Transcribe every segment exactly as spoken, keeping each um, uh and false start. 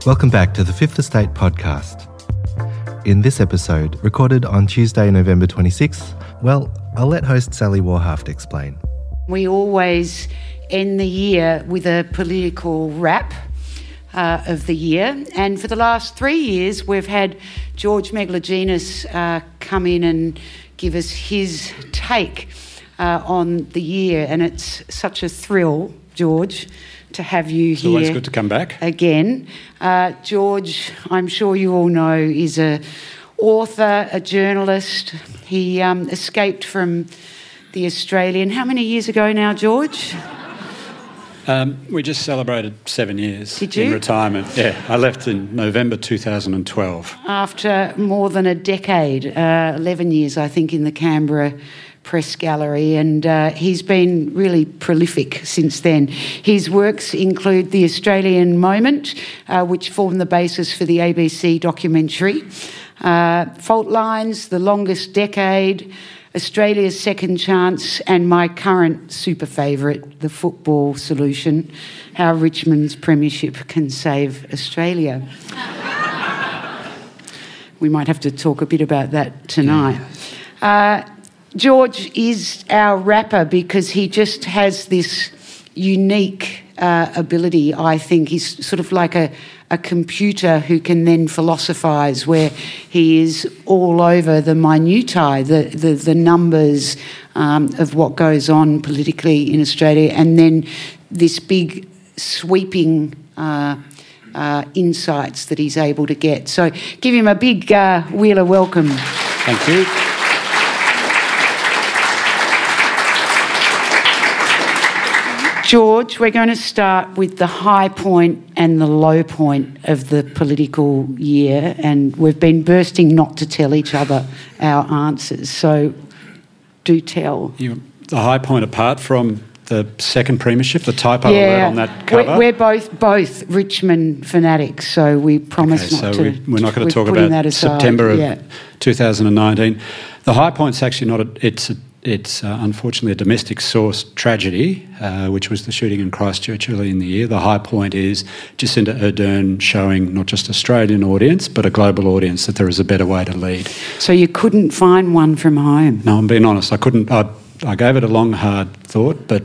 Welcome back to the Fifth Estate podcast. In this episode, recorded on Tuesday, November twenty-sixth, well, I'll let host Sally Warhaft explain. We always end the year with a political wrap uh, of the year, and for the last three years we've had George Megalogenis uh, come in and give us his take uh, on the year, and it's such a thrill, George, to have you it's here. Always good to come back again. Uh, George, I'm sure you all know, is a author, a journalist. He um, escaped from the Australian. How many years ago now, George? Um, we just celebrated seven years Did you? in retirement. Yeah, I left in November two thousand twelve. After more than a decade, uh, eleven years, I think, in the Canberra Press Gallery, and uh, he's been really prolific since then. His works include The Australian Moment, uh, which formed the basis for the A B C documentary, uh, Fault Lines, The Longest Decade, Australia's Second Chance, and my current super favourite, The Football Solution, How Richmond's Premiership Can Save Australia. We might have to talk a bit about that tonight. Uh, George is our rapper because he just has this unique uh, ability, I think. He's sort of like a, a computer who can then philosophise, where he is all over the minutiae, the, the, the numbers um, of what goes on politically in Australia, and then this big sweeping uh, uh, insights that he's able to get. So give him a big uh, Wheeler welcome. Thank you. George, we're going to start with the high point and the low point of the political year, and we've been bursting not to tell each other our answers, so do tell. You, the high point, apart from the second premiership, the typo yeah, alert on that cover? We're, we're both both Richmond fanatics, so we promise okay, not so to... We, we're not going to talk putting about that aside. September of yeah. two thousand nineteen. The high point's actually not... A, it's a, It's uh, unfortunately a domestic source tragedy, uh, which was the shooting in Christchurch early in the year. The high point is Jacinda Ardern showing not just Australian audience, but a global audience that there is a better way to lead. So you couldn't find one from home? No, I'm being honest. I couldn't. I, I gave it a long, hard thought, but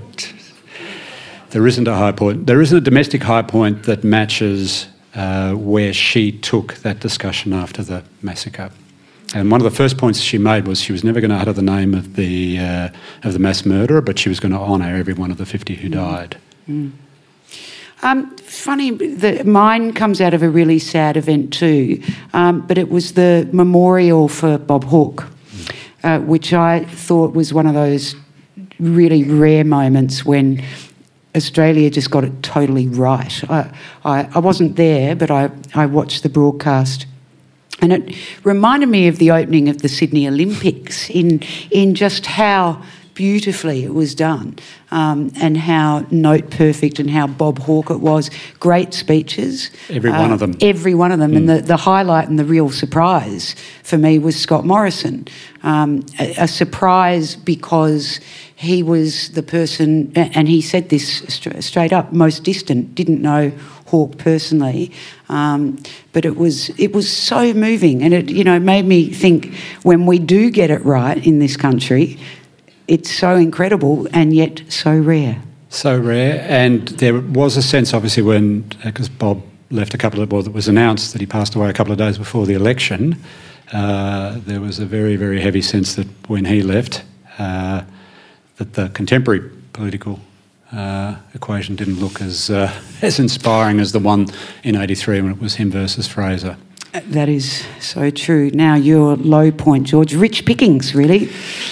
there isn't a high point. There isn't a domestic high point that matches uh, where she took that discussion after the massacre. And one of the first points she made was she was never going to utter the name of the uh, of the mass murderer, but she was going to honour every one of the fifty who died. Mm. Um, funny, the, mine comes out of a really sad event too, um, but it was the memorial for Bob Hawke, mm. uh, which I thought was one of those really rare moments when Australia just got it totally right. I, I, I wasn't there, but I, I watched the broadcast. And it reminded me of the opening of the Sydney Olympics in in just how beautifully it was done, um, and how note perfect, and how Bob Hawke it was. Great speeches. Every uh, one of them. Every one of them. Mm. And the, the highlight and the real surprise for me was Scott Morrison. Um, a, a surprise because he was the person, and he said this straight up, most distant, didn't know Hawke personally, um, but it was it was so moving, and it you know made me think, when we do get it right in this country, it's so incredible and yet so rare. So rare, and there was a sense, obviously, when because Bob left a couple of well, it was announced that he passed away a couple of days before the election. Uh, there was a very very heavy sense that when he left, uh, that the contemporary political Uh, equation didn't look as uh, as inspiring as the one in eighty-three when it was him versus Fraser. That is so true. Now your low point, George. Rich pickings, really.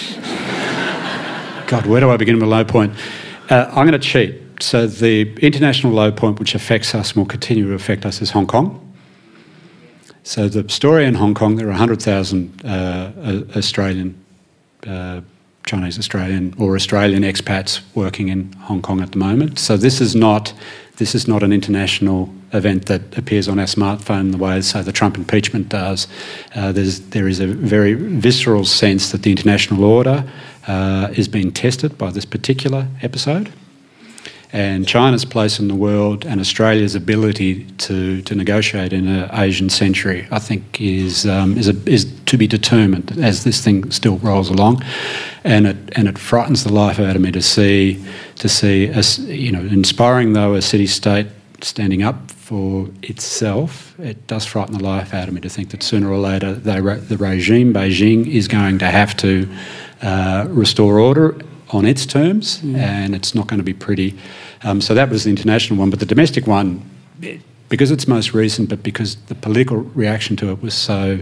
God, where do I begin with a low point? Uh, I'm going to cheat. So the international low point which affects us and will continue to affect us is Hong Kong. So the story in Hong Kong, there are one hundred thousand uh, Australian uh, Chinese Australian or Australian expats working in Hong Kong at the moment. So this is not this is not an international event that appears on our smartphone the way, say, the Trump impeachment does. Uh, there's there is a very visceral sense that the international order uh, is being tested by this particular episode. And China's place in the world and Australia's ability to, to negotiate in an Asian century, I think, is um, is, a, is to be determined as this thing still rolls along, and it and it frightens the life out of me to see to see us, you know, inspiring though a city-state standing up for itself. It does frighten the life out of me to think that sooner or later they, the regime, Beijing, is going to have to uh, restore order on its terms, mm. and it's not going to be pretty. Um, so that was the international one. But the domestic one, it, because it's most recent, but because the political reaction to it was so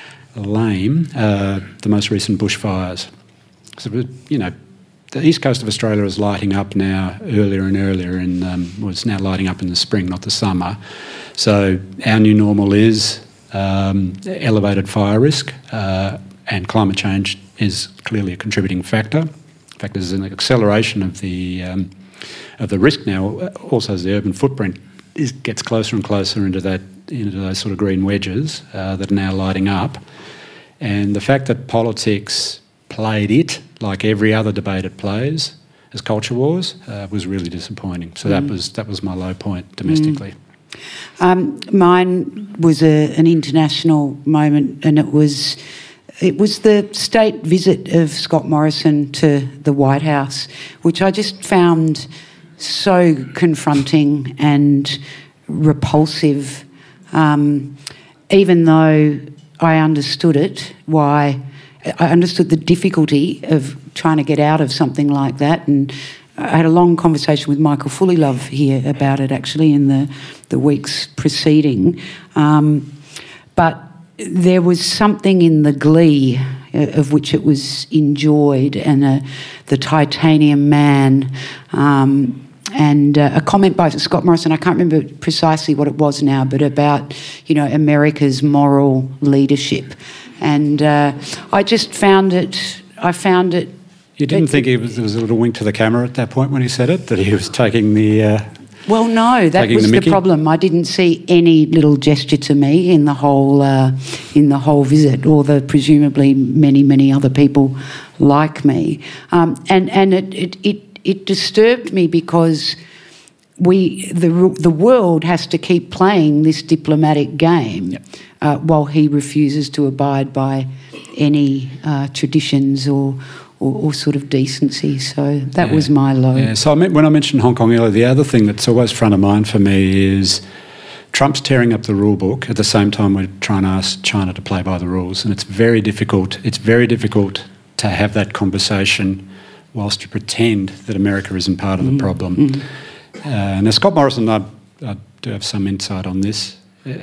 lame, uh, the most recent bushfires. So, you know, the east coast of Australia is lighting up now earlier and earlier, and um, well, it's now lighting up in the spring, not the summer. So our new normal is um, elevated fire risk, uh, and climate change is clearly a contributing factor. In fact, there's an acceleration of the um, of the risk now. Also, as the urban footprint is, gets closer and closer into that into those sort of green wedges uh, that are now lighting up, and the fact that politics played it like every other debate it plays as culture wars uh, was really disappointing. So mm. that was that was my low point domestically. Mm. Um, mine was a, an international moment, and it was. It was the state visit of Scott Morrison to the White House, which I just found so confronting and repulsive, um, even though I understood it, why I understood the difficulty of trying to get out of something like that. And I had a long conversation with Michael Fullilove here about it, actually, in the, the weeks preceding. Um, but there was something in the glee of which it was enjoyed, and uh, the titanium man, um, and uh, a comment by Scott Morrison, I can't remember precisely what it was now, but about, you know, America's moral leadership. And uh, I just found it, I found it... You didn't it, think he was, there was a little wink to the camera at that point when he said it, that he was taking the... Uh Well, no, that was the, the problem. I didn't see any little gesture to me in the whole uh, in the whole visit, or the presumably many, many other people like me. Um, and and it, it it it disturbed me because we the the world has to keep playing this diplomatic game, yep. uh, while he refuses to abide by any uh, traditions or. Or, or sort of decency. So that yeah. was my low. Yeah. So I mean, when I mentioned Hong Kong earlier, the other thing that's always front of mind for me is Trump's tearing up the rule book at the same time we're trying to ask China to play by the rules, and it's very difficult. It's very difficult to have that conversation whilst you pretend that America isn't part of mm. the problem. Mm. Uh, now, Scott Morrison, I, I do have some insight on this,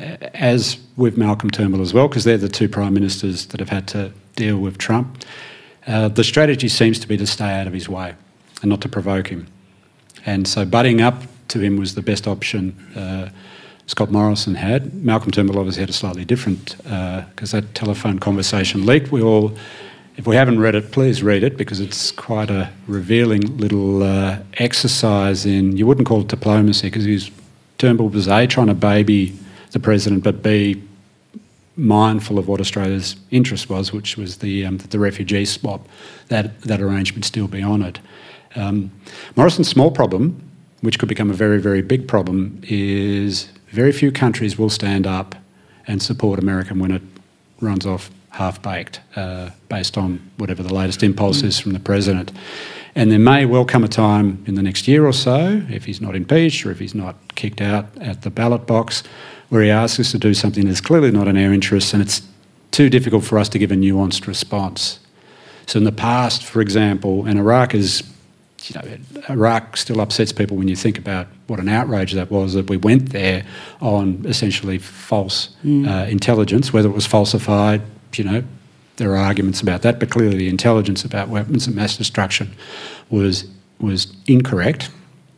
as with Malcolm Turnbull as well, because they're the two prime ministers that have had to deal with Trump. Uh, the strategy seems to be to stay out of his way and not to provoke him. And so butting up to him was the best option uh, Scott Morrison had. Malcolm Turnbull obviously had a slightly different, because uh, that telephone conversation leaked. We all, if we haven't read it, please read it, because it's quite a revealing little uh, exercise in, you wouldn't call it diplomacy, because Turnbull was A, trying to baby the president, but B, mindful of what Australia's interest was, which was the um, the refugee swap, that that arrangement still be honoured. Um, Morrison's small problem, which could become a very, very big problem, is very few countries will stand up and support America when it runs off half-baked, uh, based on whatever the latest impulse is from the president. And there may well come a time in the next year or so, if he's not impeached or if he's not kicked out at the ballot box, where he asks us to do something that's clearly not in our interests, and it's too difficult for us to give a nuanced response. So in the past, for example, and Iraq is, you know, Iraq still upsets people when you think about what an outrage that was, that we went there on essentially false mm. uh, intelligence, whether it was falsified, you know, there are arguments about that, but clearly the intelligence about weapons of mass destruction was was incorrect.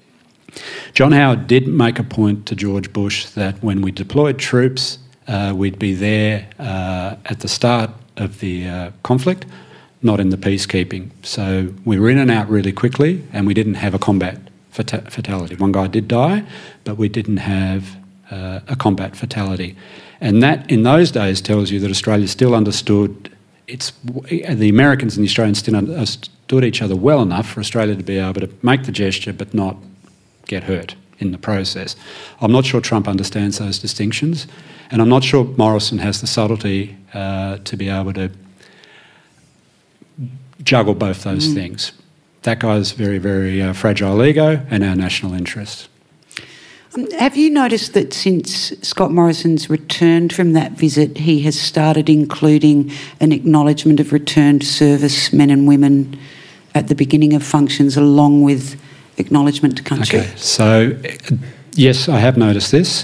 John Howard did make a point to George Bush that when we deployed troops, uh, we'd be there uh, at the start of the uh, conflict, not in the peacekeeping. So we were in and out really quickly, and we didn't have a combat fata- fatality. One guy did die, but we didn't have uh, a combat fatality. And that, in those days, tells you that Australia still understood it's the Americans and the Australians still understood each other well enough for Australia to be able to make the gesture but not get hurt in the process. I'm not sure Trump understands those distinctions, and I'm not sure Morrison has the subtlety uh, to be able to juggle both those mm. things. That guy's very, very uh, fragile ego and our national interest. Um, have you noticed that since Scott Morrison's returned from that visit, he has started including an acknowledgement of returned service men and women at the beginning of functions, along with acknowledgement to country? Okay, so yes, I have noticed this.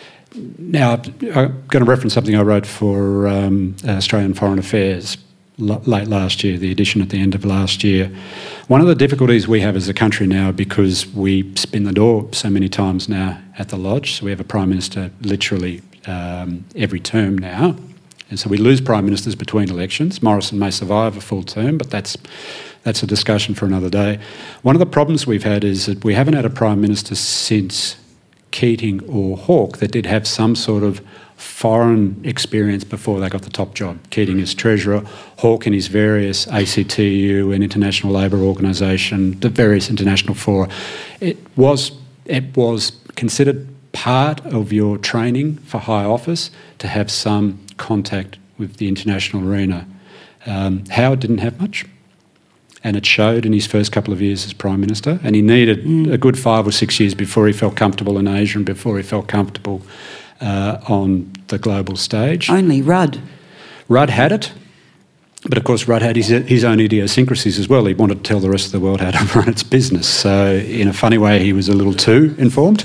Now, I'm going to reference something I wrote for um, Australian Foreign Affairs l- late last year, the edition at the end of last year. One of the difficulties we have as a country now, because we spin the door so many times now at the Lodge, so we have a Prime Minister literally um, every term now, and so we lose Prime Ministers between elections. Morrison may survive a full term, but that's that's a discussion for another day. One of the problems we've had is that we haven't had a Prime Minister since Keating or Hawke that did have some sort of foreign experience before they got the top job. Keating as Treasurer, Hawke in his various A C T U and International Labour Organisation, the various international fora. It was, it was considered part of your training for high office to have some contact with the international arena. Um, Howard didn't have much, and it showed in his first couple of years as Prime Minister, and he needed mm. a good five or six years before he felt comfortable in Asia and before he felt comfortable uh, on the global stage. Only Rudd. Rudd had it, but of course Rudd had his, his own idiosyncrasies as well. He wanted to tell the rest of the world how to run its business, so in a funny way he was a little too informed.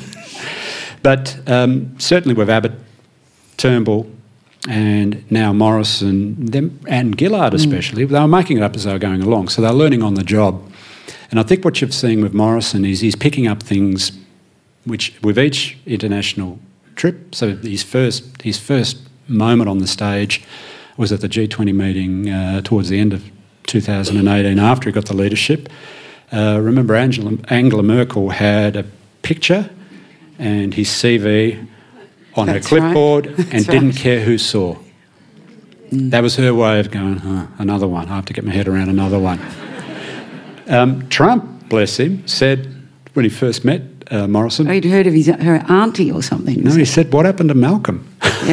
But um, certainly with Abbott, Turnbull, and now Morrison, them, and Gillard especially, mm. they were making it up as they were going along, so they're learning on the job. And I think what you're seeing with Morrison is he's picking up things which, with each international trip, so his first, his first moment on the stage was at the G twenty meeting uh, towards the end of two thousand eighteen, after he got the leadership. Uh, remember Angela, Angela Merkel had a picture and his C V on That's her clipboard right. and didn't right. care who saw. Mm. That was her way of going, oh, another one. I have to get my head around another one. um, Trump, bless him, said when he first met uh, Morrison... Oh, he'd heard of his, her auntie or something. No, he it? said, what happened to Malcolm?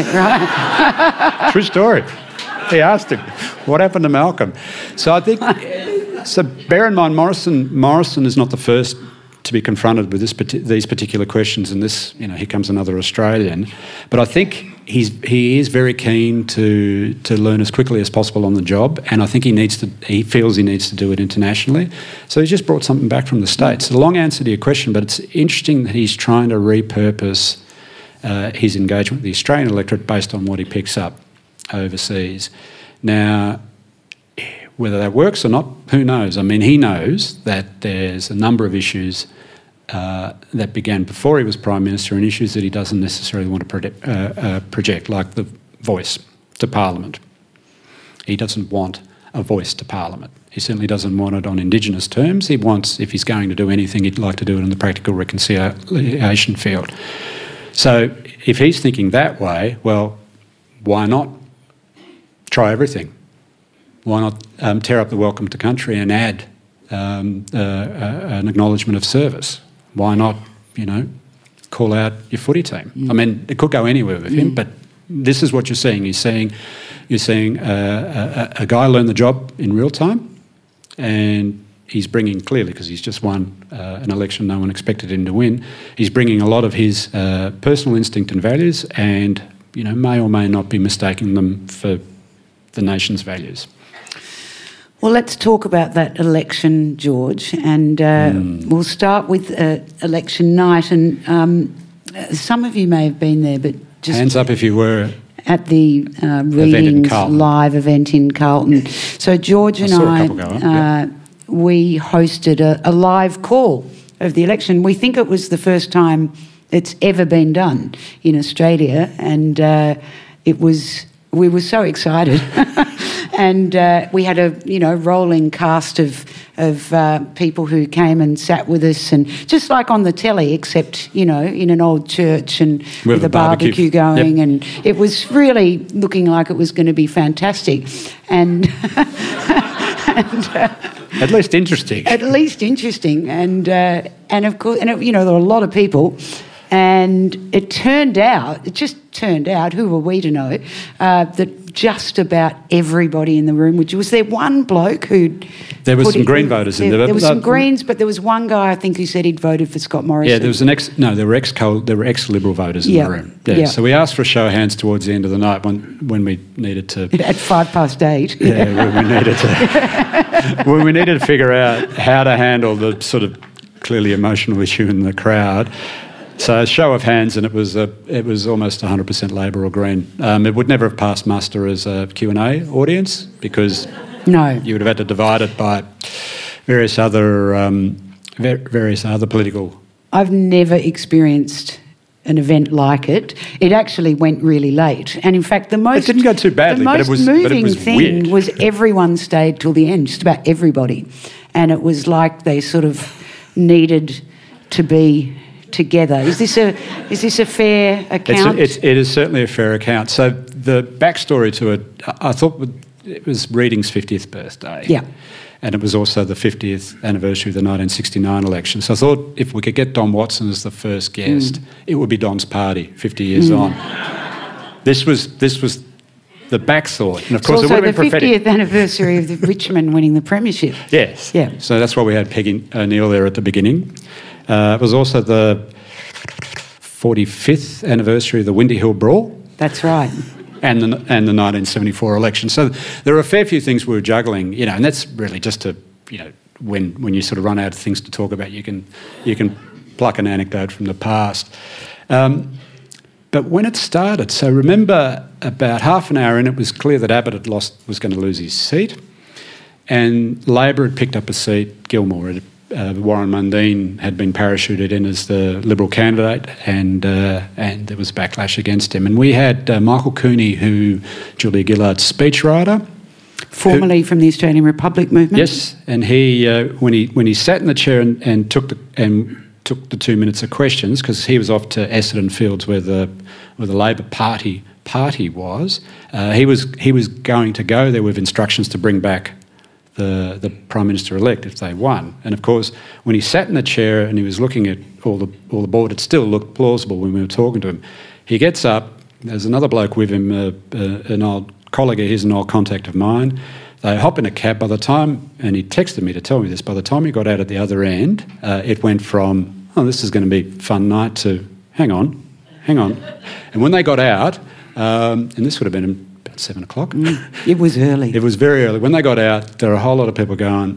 Yeah, right. True story. He asked him, what happened to Malcolm? So I think... so bear in mind, Morrison, Morrison is not the first to be confronted with this, these particular questions, and this, you know, here comes another Australian. But I think he's he is very keen to to learn as quickly as possible on the job, and I think he needs to. He feels he needs to do it internationally. So he's just brought something back from the States. It's a long answer to your question, but it's interesting that he's trying to repurpose uh, his engagement with the Australian electorate based on what he picks up overseas. Now, whether that works or not, who knows? I mean, he knows that there's a number of issues uh, that began before he was Prime Minister and issues that he doesn't necessarily want to project, uh, uh, project, like the voice to Parliament. He doesn't want a voice to Parliament. He certainly doesn't want it on Indigenous terms. He wants, if he's going to do anything, he'd like to do it in the practical reconciliation field. So if he's thinking that way, well, why not try everything? Why not um, tear up the welcome to country and add um, uh, uh, an acknowledgement of service? Why not, you know, call out your footy team? Mm. I mean, it could go anywhere with mm. him, but this is what you're seeing. You're seeing, you're seeing uh, a, a guy learn the job in real time, and he's bringing, clearly, because he's just won uh, an election no one expected him to win, he's bringing a lot of his uh, personal instinct and values, and, you know, may or may not be mistaking them for the nation's values. Well, let's talk about that election, George, and uh, mm. we'll start with uh, election night. And um, some of you may have been there, but just hands up if you were at the uh, readings live event in Carlton. So George and I, I uh, yeah. we hosted a, a live call of the election. We think it was the first time it's ever been done in Australia, and uh, it was. We were so excited. And uh, we had a, you know, rolling cast of of uh, people who came and sat with us, and just like on the telly, except, you know, in an old church and with, with a barbecue, barbecue going, yep. and it was really looking like it was going to be fantastic. And and, uh, At least interesting. At least interesting, and uh, and of course, and it, you know, there were a lot of people, and it turned out, it just turned out, who were we to know, uh, that just about everybody in the room, which was there one bloke who... There was some it, Green voters there, in there. There was some Greens, but there was one guy, I think, who said he'd voted for Scott Morrison. Yeah, there was an ex... No, there were ex there were ex-Liberal voters in yeah. the room. Yeah. yeah. So we asked for a show of hands towards the end of the night when when we needed to... At five past eight. Yeah, when we needed to... when we needed to figure out how to handle the sort of clearly emotional issue in the crowd. So a show of hands, and it was a, it was almost one hundred percent Labor or Green. Um, it would never have passed muster as a Q and A audience because no, you would have had to divide it by various other um, various other political. I've never experienced an event like it. It actually went really late, and in fact, the most it didn't go too badly. The most but it was, moving but it was thing weird. was everyone stayed till the end, just about everybody, and it was like they sort of needed to be together. Is this a is this a fair account? It's, it's, it is certainly a fair account. So the backstory to it, I thought it was Reading's fiftieth birthday. Yeah. And it was also the fiftieth anniversary of the nineteen sixty-nine election. So I thought if we could get Don Watson as the first guest, mm. it would be Don's party fifty years mm. on. This was this was the back thought. And of course, it's it also would have been the prophetic. fiftieth anniversary of the Richmond winning the premiership. Yes. Yeah. So that's why we had Peggy O'Neill there at the beginning. Uh, it was also the forty-fifth anniversary of the Windy Hill Brawl. That's right. And the, and the nineteen seventy-four election. So there are a fair few things we were juggling, you know, and that's really just to, you know, when when you sort of run out of things to talk about, you can you can pluck an anecdote from the past. Um, but when it started, so remember about half an hour in, it was clear that Abbott had lost, was going to lose his seat, and Labor had picked up a seat. Gilmore had Uh, Warren Mundine had been parachuted in as the Liberal candidate, and uh, and there was backlash against him. And we had uh, Michael Cooney, who Julia Gillard's speechwriter, formerly who, from the Australian Republic movement. Yes, and he uh, when he when he sat in the chair and, and took the and took the two minutes of questions, because he was off to Essendon Fields where the where the Labor Party party was. Uh, he was he was going to go there with instructions to bring back the the Prime Minister-elect if they won. And of course, when he sat in the chair and he was looking at all the all the board, it still looked plausible when we were talking to him. He gets up, there's another bloke with him, uh, uh, an old colleague of his, an old contact of mine. They hop in a cab. By the time, and he texted me to tell me this, by the time he got out at the other end, uh, it went from, oh, this is going to be a fun night, to, hang on, hang on. And when they got out, um, and this would have been about seven o'clock. Mm, it was early. It was very early. When they got out, there were a whole lot of people going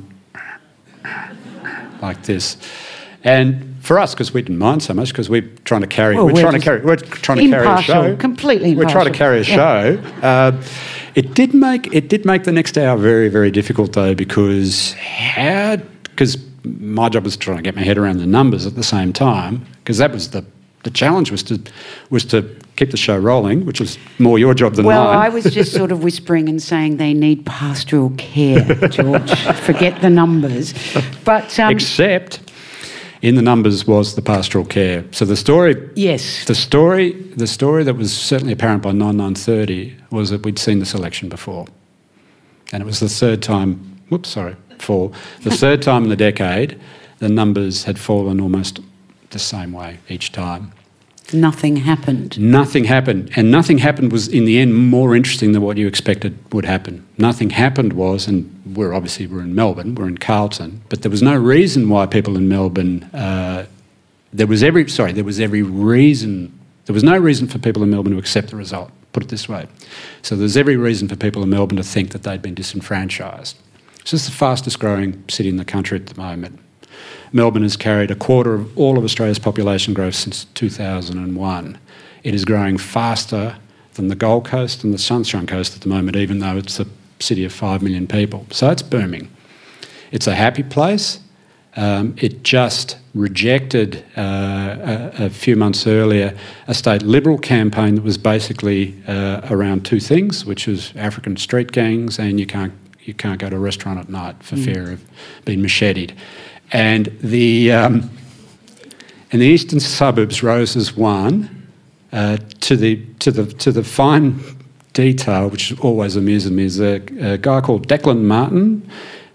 like this. And for us, because we didn't mind so much, because we're trying to carry, well, we're, we're trying to carry, we're trying to carry a show, completely impartial. We're trying to carry a yeah. show. Uh, it did make it did make the next hour very very difficult though, because how because my job was trying to get my head around the numbers at the same time, because that was the the challenge was to was to keep the show rolling, which was more your job than well, mine. Well, I was just sort of whispering and saying they need pastoral care, George. Forget the numbers. But um, except in the numbers was the pastoral care. So the story, yes, the story, the story that was certainly apparent by nine nine thirty was that we'd seen this election before, and it was the third time. Whoops, sorry, four. The third time in the decade, the numbers had fallen almost the same way each time. Nothing happened. Nothing happened. And nothing happened was, in the end, more interesting than what you expected would happen. Nothing happened was, and we're obviously we're in Melbourne, we're in Carlton, but there was no reason why people in Melbourne, uh, there was every, sorry, there was every reason, there was no reason for people in Melbourne to accept the result, put it this way. So there's every reason for people in Melbourne to think that they'd been disenfranchised. So it's the fastest growing city in the country at the moment. Melbourne has carried a quarter of all of Australia's population growth since two thousand one. It is growing faster than the Gold Coast and the Sunshine Coast at the moment, even though it's a city of five million people. So it's booming. It's a happy place. Um, it just rejected uh, a, a few months earlier a state Liberal campaign that was basically uh, around two things, which was African street gangs and you can't you can't go to a restaurant at night for mm. fear of being macheted. And the um, and the eastern suburbs rose as one uh, to the to the to the fine detail, which always amuses me. Is a, a guy called Declan Martin,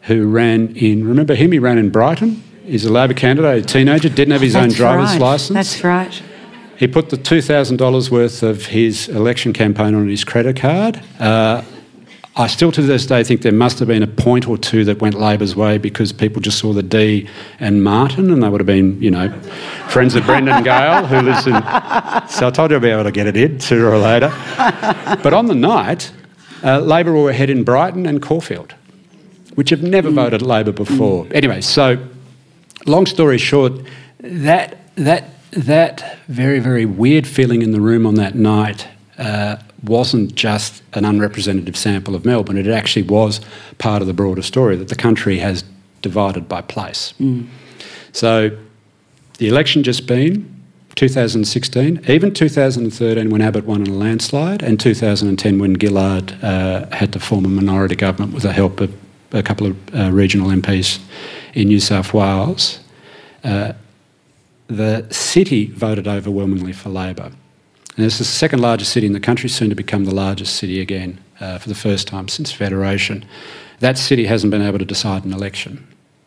who ran in, remember him, he ran in Brighton. He's a Labor candidate, a teenager, didn't have his That's own driver's right. licence. That's right. He put the two thousand dollars worth of his election campaign on his credit card. Uh, I still to this day think there must have been a point or two that went Labor's way because people just saw the D and Martin, and they would have been, you know, friends of Brendan Gale, who lives in... So I told you I'd be able to get it in sooner or later. But on the night, uh, Labor were ahead in Brighton and Caulfield, which have never mm. voted Labor before. Mm. Anyway, so long story short, that that that very, very weird feeling in the room on that night uh, wasn't just an unrepresentative sample of Melbourne. It actually was part of the broader story that the country has divided by place. Mm. So the election just been, two thousand sixteen, even two thousand thirteen when Abbott won in a landslide, and two thousand ten when Gillard uh, had to form a minority government with the help of a couple of uh, regional M Ps in New South Wales, uh, the city voted overwhelmingly for Labor. And this is the second largest city in the country, soon to become the largest city again uh, for the first time since Federation. That city hasn't been able to decide an election.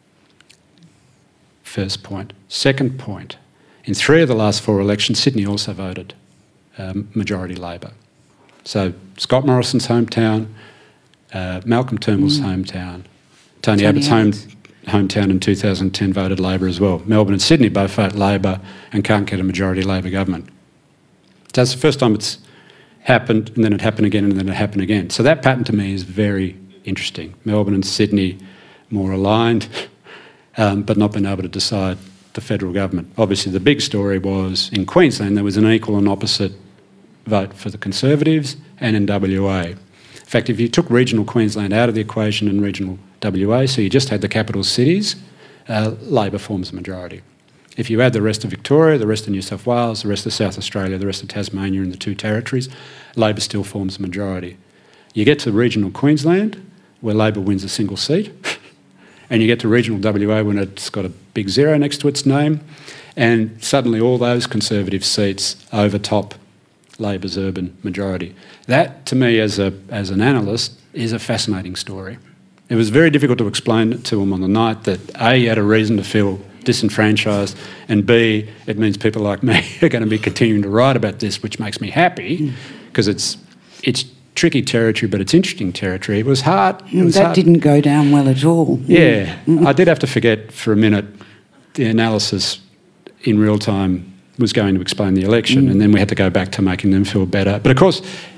First point. Second point, in three of the last four elections, Sydney also voted um, majority Labor. So Scott Morrison's hometown, uh, Malcolm Turnbull's mm. hometown, Tony, Tony Abbott's home, hometown in two thousand ten voted Labor as well. Melbourne and Sydney both vote Labor and can't get a majority Labor government. So that's the first time it's happened, and then it happened again, and then it happened again. So that pattern to me is very interesting. Melbourne and Sydney more aligned, um, but not been able to decide the federal government. Obviously the big story was in Queensland there was an equal and opposite vote for the Conservatives and in W A. In fact, if you took regional Queensland out of the equation and regional W A, so you just had the capital cities, uh, Labor forms a majority. If you add the rest of Victoria, the rest of New South Wales, the rest of South Australia, the rest of Tasmania and the two territories, Labor still forms a majority. You get to regional Queensland, where Labor wins a single seat, and you get to regional W A when it's got a big zero next to its name, and suddenly all those Conservative seats overtop Labor's urban majority. That, to me, as a as an analyst, is a fascinating story. It was very difficult to explain to him on the night that A, you had a reason to feel disenfranchised, and B, it means people like me are going to be continuing to write about this, which makes me happy because mm. it's it's tricky territory, but it's interesting territory. It was hard. It was that hard. didn't go down well at all. Yeah, mm. I did have to forget for a minute the analysis in real time was going to explain the election, mm. and then we had to go back to making them feel better. But of course,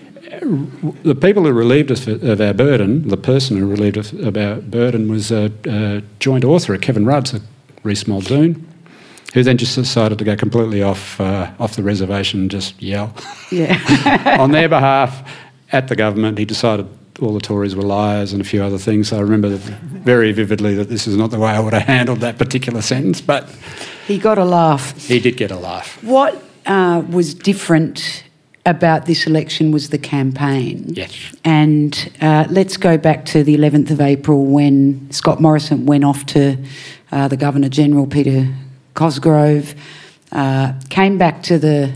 the people who relieved us of our burden, the person who relieved us of our burden was a, a joint author, Kevin Rudd's, Reece Muldoon, who then just decided to go completely off uh, off the reservation and just yell yeah. on their behalf at the government. He decided all the Tories were liars and a few other things. So I remember very vividly that this is not the way I would have handled that particular sentence, but... He got a laugh. He did get a laugh. What uh, was different about this election was the campaign. Yes. And uh, let's go back to the eleventh of April when Scott Morrison went off to uh, the Governor-General, Peter Cosgrove, uh, came back to the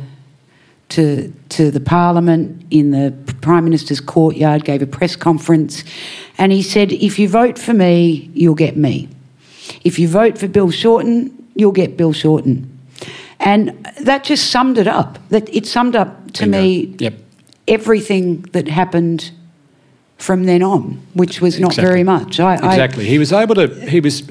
to to the Parliament in the Prime Minister's courtyard, gave a press conference, and he said, if you vote for me, you'll get me. If you vote for Bill Shorten, you'll get Bill Shorten. And that just summed it up. That it summed up to Bingo. me Yep. everything that happened from then on, which was not Exactly. very much. I, exactly. I, he was able to... He was...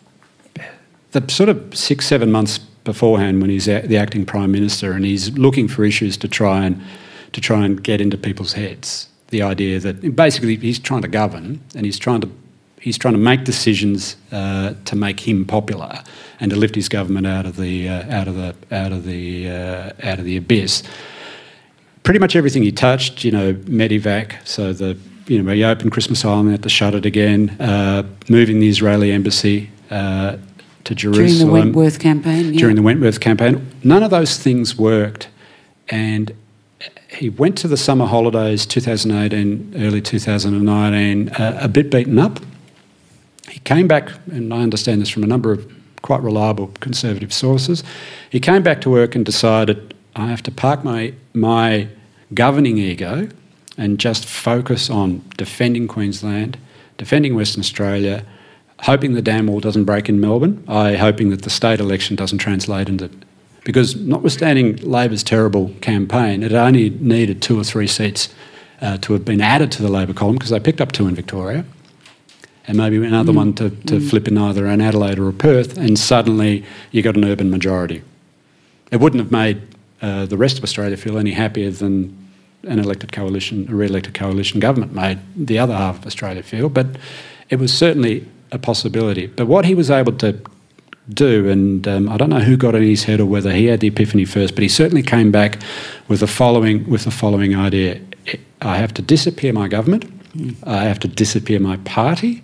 The sort of six, seven months beforehand when he's the acting Prime Minister and he's looking for issues to try and to try and get into people's heads. The idea that basically he's trying to govern and he's trying to he's trying to make decisions uh, to make him popular and to lift his government out of the uh, out of the out of the uh, out of the abyss. Pretty much everything he touched, you know, Medivac, so the you know he opened Christmas Island, had to shut it again, uh, moving the Israeli embassy uh, to Jerusalem. During the Wentworth campaign, yeah. During the Wentworth campaign. None of those things worked. And he went to the summer holidays, two thousand eighteen, early two thousand nineteen, uh, a bit beaten up. He came back, and I understand this from a number of quite reliable Conservative sources, he came back to work and decided, I have to park my, my governing ego and just focus on defending Queensland, defending Western Australia, hoping the dam wall doesn't break in Melbourne. I hoping that the state election doesn't translate into... Because notwithstanding Labor's terrible campaign, it only needed two or three seats uh, to have been added to the Labor column, because they picked up two in Victoria, and maybe another mm. one to, to mm. flip in either an Adelaide or a Perth, and suddenly you got an urban majority. It wouldn't have made uh, the rest of Australia feel any happier than an elected coalition, a re-elected coalition government made the other half of Australia feel, but it was certainly a possibility. But what he was able to do, and um, I don't know who got in his head or whether he had the epiphany first, but he certainly came back with the following with the following idea: I have to disappear my government, mm. I have to disappear my party,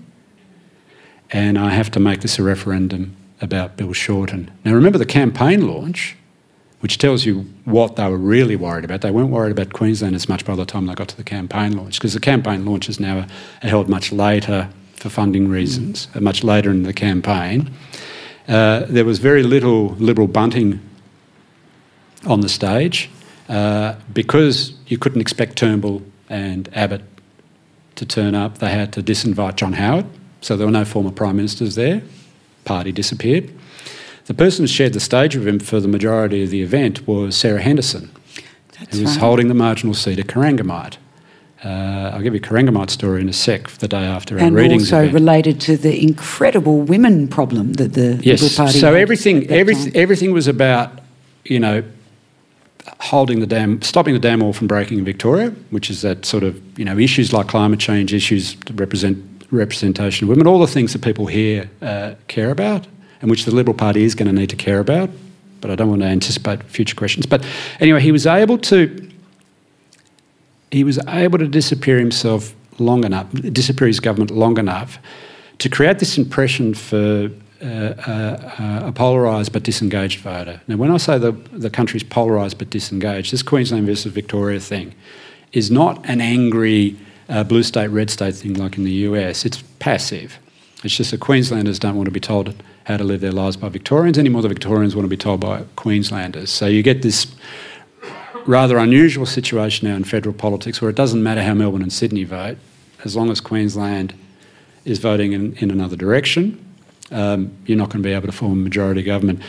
and I have to make this a referendum about Bill Shorten. Now remember the campaign launch, which tells you what they were really worried about. They weren't worried about Queensland as much by the time they got to the campaign launch, because the campaign launch is now held much later for funding reasons, mm. much later in the campaign. Uh, there was very little Liberal bunting on the stage uh, because you couldn't expect Turnbull and Abbott to turn up. They had to disinvite John Howard, so there were no former Prime Ministers there. Party disappeared. The person who shared the stage with him for the majority of the event was Sarah Henderson, That's who was right. holding the marginal seat at Corangamite. Uh, I'll give you a Corangamite story in a sec for the day after our and readings also event. related to the incredible women problem that the yes. Liberal Party so had everything, every, time. everything was about, you know, holding the dam, stopping the dam wall from breaking in Victoria, which is that sort of, you know, issues like climate change, issues to represent representation of women, all the things that people here uh, care about, and which the Liberal Party is going to need to care about. But I don't want to anticipate future questions. But anyway, he was able to. He was able to disappear himself long enough, disappear his government long enough to create this impression for uh, uh, a polarised but disengaged voter. Now, when I say the, the country's polarised but disengaged, this Queensland versus Victoria thing is not an angry uh, blue state, red state thing like in the U S. It's passive. It's just that Queenslanders don't want to be told how to live their lives by Victorians anymore. The Victorians want to be told by Queenslanders. So you get this rather unusual situation now in federal politics where it doesn't matter how Melbourne and Sydney vote, as long as Queensland is voting in, in another direction, um, you're not going to be able to form a majority government.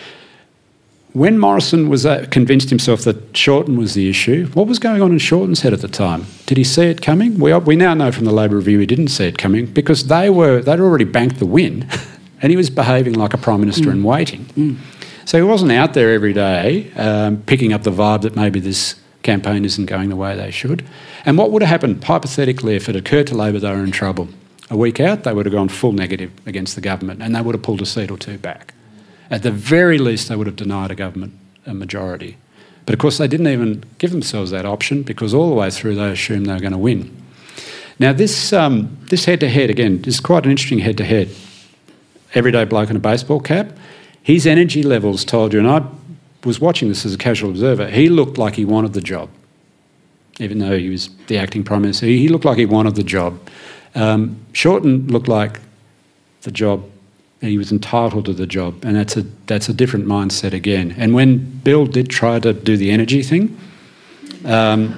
When Morrison was uh, convinced himself that Shorten was the issue, what was going on in Shorten's head at the time? Did he see it coming? We, we now know from the Labor Review he didn't see it coming, because they were, they'd already banked the win and he was behaving like a Prime Minister mm. in waiting. Mm. So he wasn't out there every day um, picking up the vibe that maybe this campaign isn't going the way they should. And what would have happened, hypothetically, if it occurred to Labor they were in trouble? A week out, they would have gone full negative against the government and they would have pulled a seat or two back. At the very least, they would have denied a government a majority. But of course, they didn't even give themselves that option, because all the way through they assumed they were going to win. Now, this um, this head-to-head, again, is quite an interesting head-to-head. Everyday bloke in a baseball cap. His energy levels told you, and I was watching this as a casual observer, he looked like he wanted the job. Even though he was the acting Prime Minister, he looked like he wanted the job. Um, Shorten looked like the job, he was entitled to the job, and that's a, that's a different mindset again. And when Bill did try to do the energy thing, um,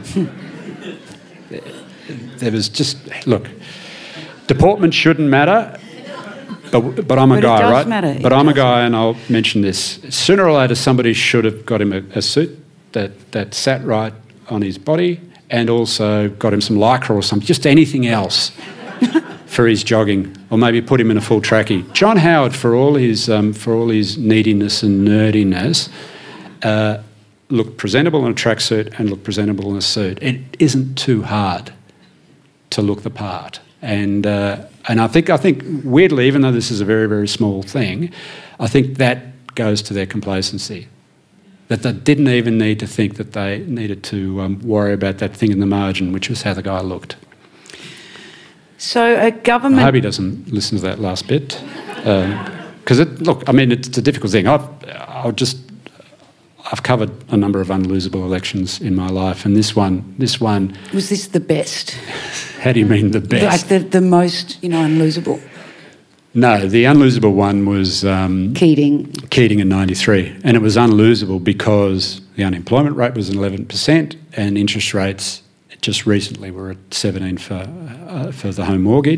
there was just, look, deportment shouldn't matter. But, but I'm a but guy, it does right? Matter. But it I'm a does. guy, and I'll mention this. Sooner or later, somebody should have got him a, a suit that, that sat right on his body, and also got him some lycra or something, just anything else for his jogging, or maybe put him in a full trackie. John Howard, for all his um, for all his neediness and nerdiness, uh, looked presentable in a tracksuit and looked presentable in a suit. It isn't too hard to look the part, and. Uh, And I think, I think weirdly, even though this is a very, very small thing, I think that goes to their complacency. That they didn't even need to think that they needed to um, worry about that thing in the margin, which was how the guy looked. So a government... I hope he doesn't listen to that last bit. Because, um, look, I mean, it's a difficult thing. I've, I'll just... I've covered a number of unlosable elections in my life, and this one, this one... Was this the best? How do you mean the best? Like the, the most, you know, unlosable? No, the unlosable one was... Um, Keating. Keating in ninety-three. And it was unlosable because the unemployment rate was eleven percent and interest rates just recently were at seventeen for, uh, for the home mortgage.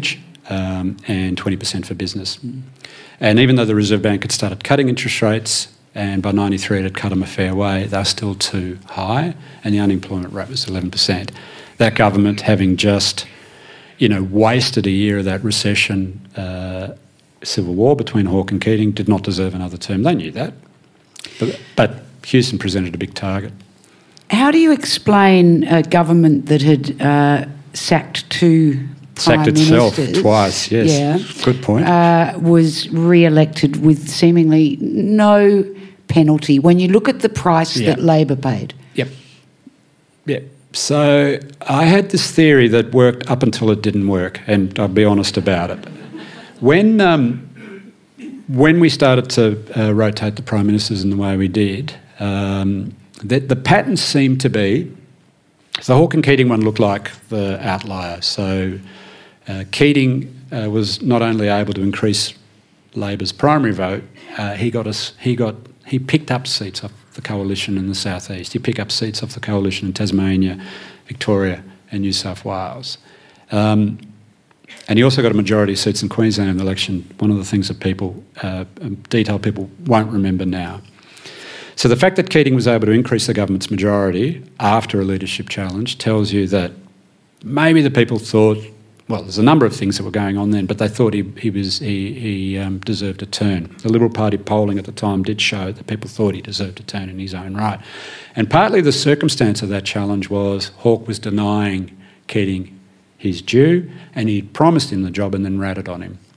um, and twenty percent for business. Mm. And even though the Reserve Bank had started cutting interest rates, and by ninety-three it had cut them a fair way, they were still too high, and the unemployment rate was eleven percent. That government, having just, you know, wasted a year of that recession, uh, civil war between Hawke and Keating, did not deserve another term. They knew that. But, but Houston presented a big target. How do you explain a government that had uh, sacked two Sacked Prime itself ministers, twice, yes. Yeah, good point. Uh, was re-elected with seemingly no penalty when you look at the price yeah. that Labor paid? Yep. Yep. So I had this theory that worked up until it didn't work, and I'll be honest about it. When um, when we started to uh, rotate the Prime Ministers in the way we did, um, the, the pattern seemed to be, the Hawke and Keating one looked like the outlier. So uh, Keating uh, was not only able to increase Labor's primary vote, uh, he got us. He got he picked up seats off the coalition in the southeast. He picked up seats off the coalition in Tasmania, Victoria, and New South Wales. Um, and he also got a majority of seats in Queensland in the election. One of the things that people, uh, detail people, won't remember now. So the fact that Keating was able to increase the government's majority after a leadership challenge tells you that maybe the people thought, well, there's a number of things that were going on then, but they thought he, he was he, he um, deserved a turn. The Liberal Party polling at the time did show that people thought he deserved a turn in his own right. And partly the circumstance of that challenge was Hawke was denying Keating his due, and he promised him the job and then ratted on him.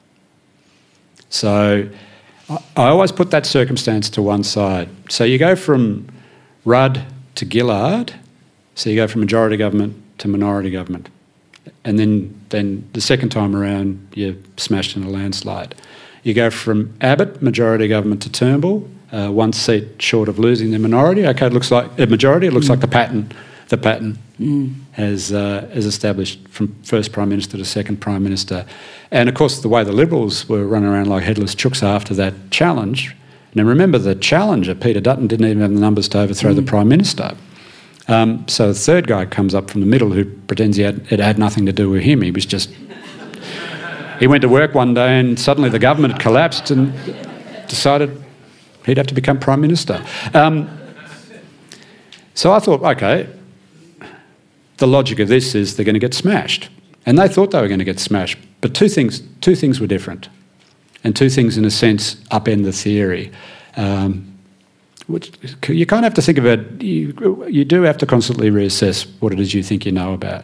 So I, I always put that circumstance to one side. So you go from Rudd to Gillard, so you go from majority government to minority government. And then, then the second time around, you're smashed in a landslide. You go from Abbott, majority government, to Turnbull, uh, one seat short of losing their minority. Okay, it looks like a majority. It looks mm. like the pattern, the pattern mm. has uh, has established from first Prime Minister to second Prime Minister. And of course, the way the Liberals were running around like headless chooks after that challenge. Now remember, the challenger, Peter Dutton, didn't even have the numbers to overthrow mm. the Prime Minister. Um, so the third guy comes up from the middle who pretends he had, it had nothing to do with him. He was just... He went to work one day and suddenly the government had collapsed and decided he'd have to become Prime Minister. Um, so I thought, OK, the logic of this is they're going to get smashed. And they thought they were going to get smashed. But two things, two things were different. And two things, in a sense, upend the theory. Um, Which you kind of have to think of it, you, you do have to constantly reassess what it is you think you know about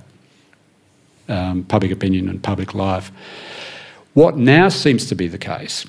um, public opinion and public life. What now seems to be the case,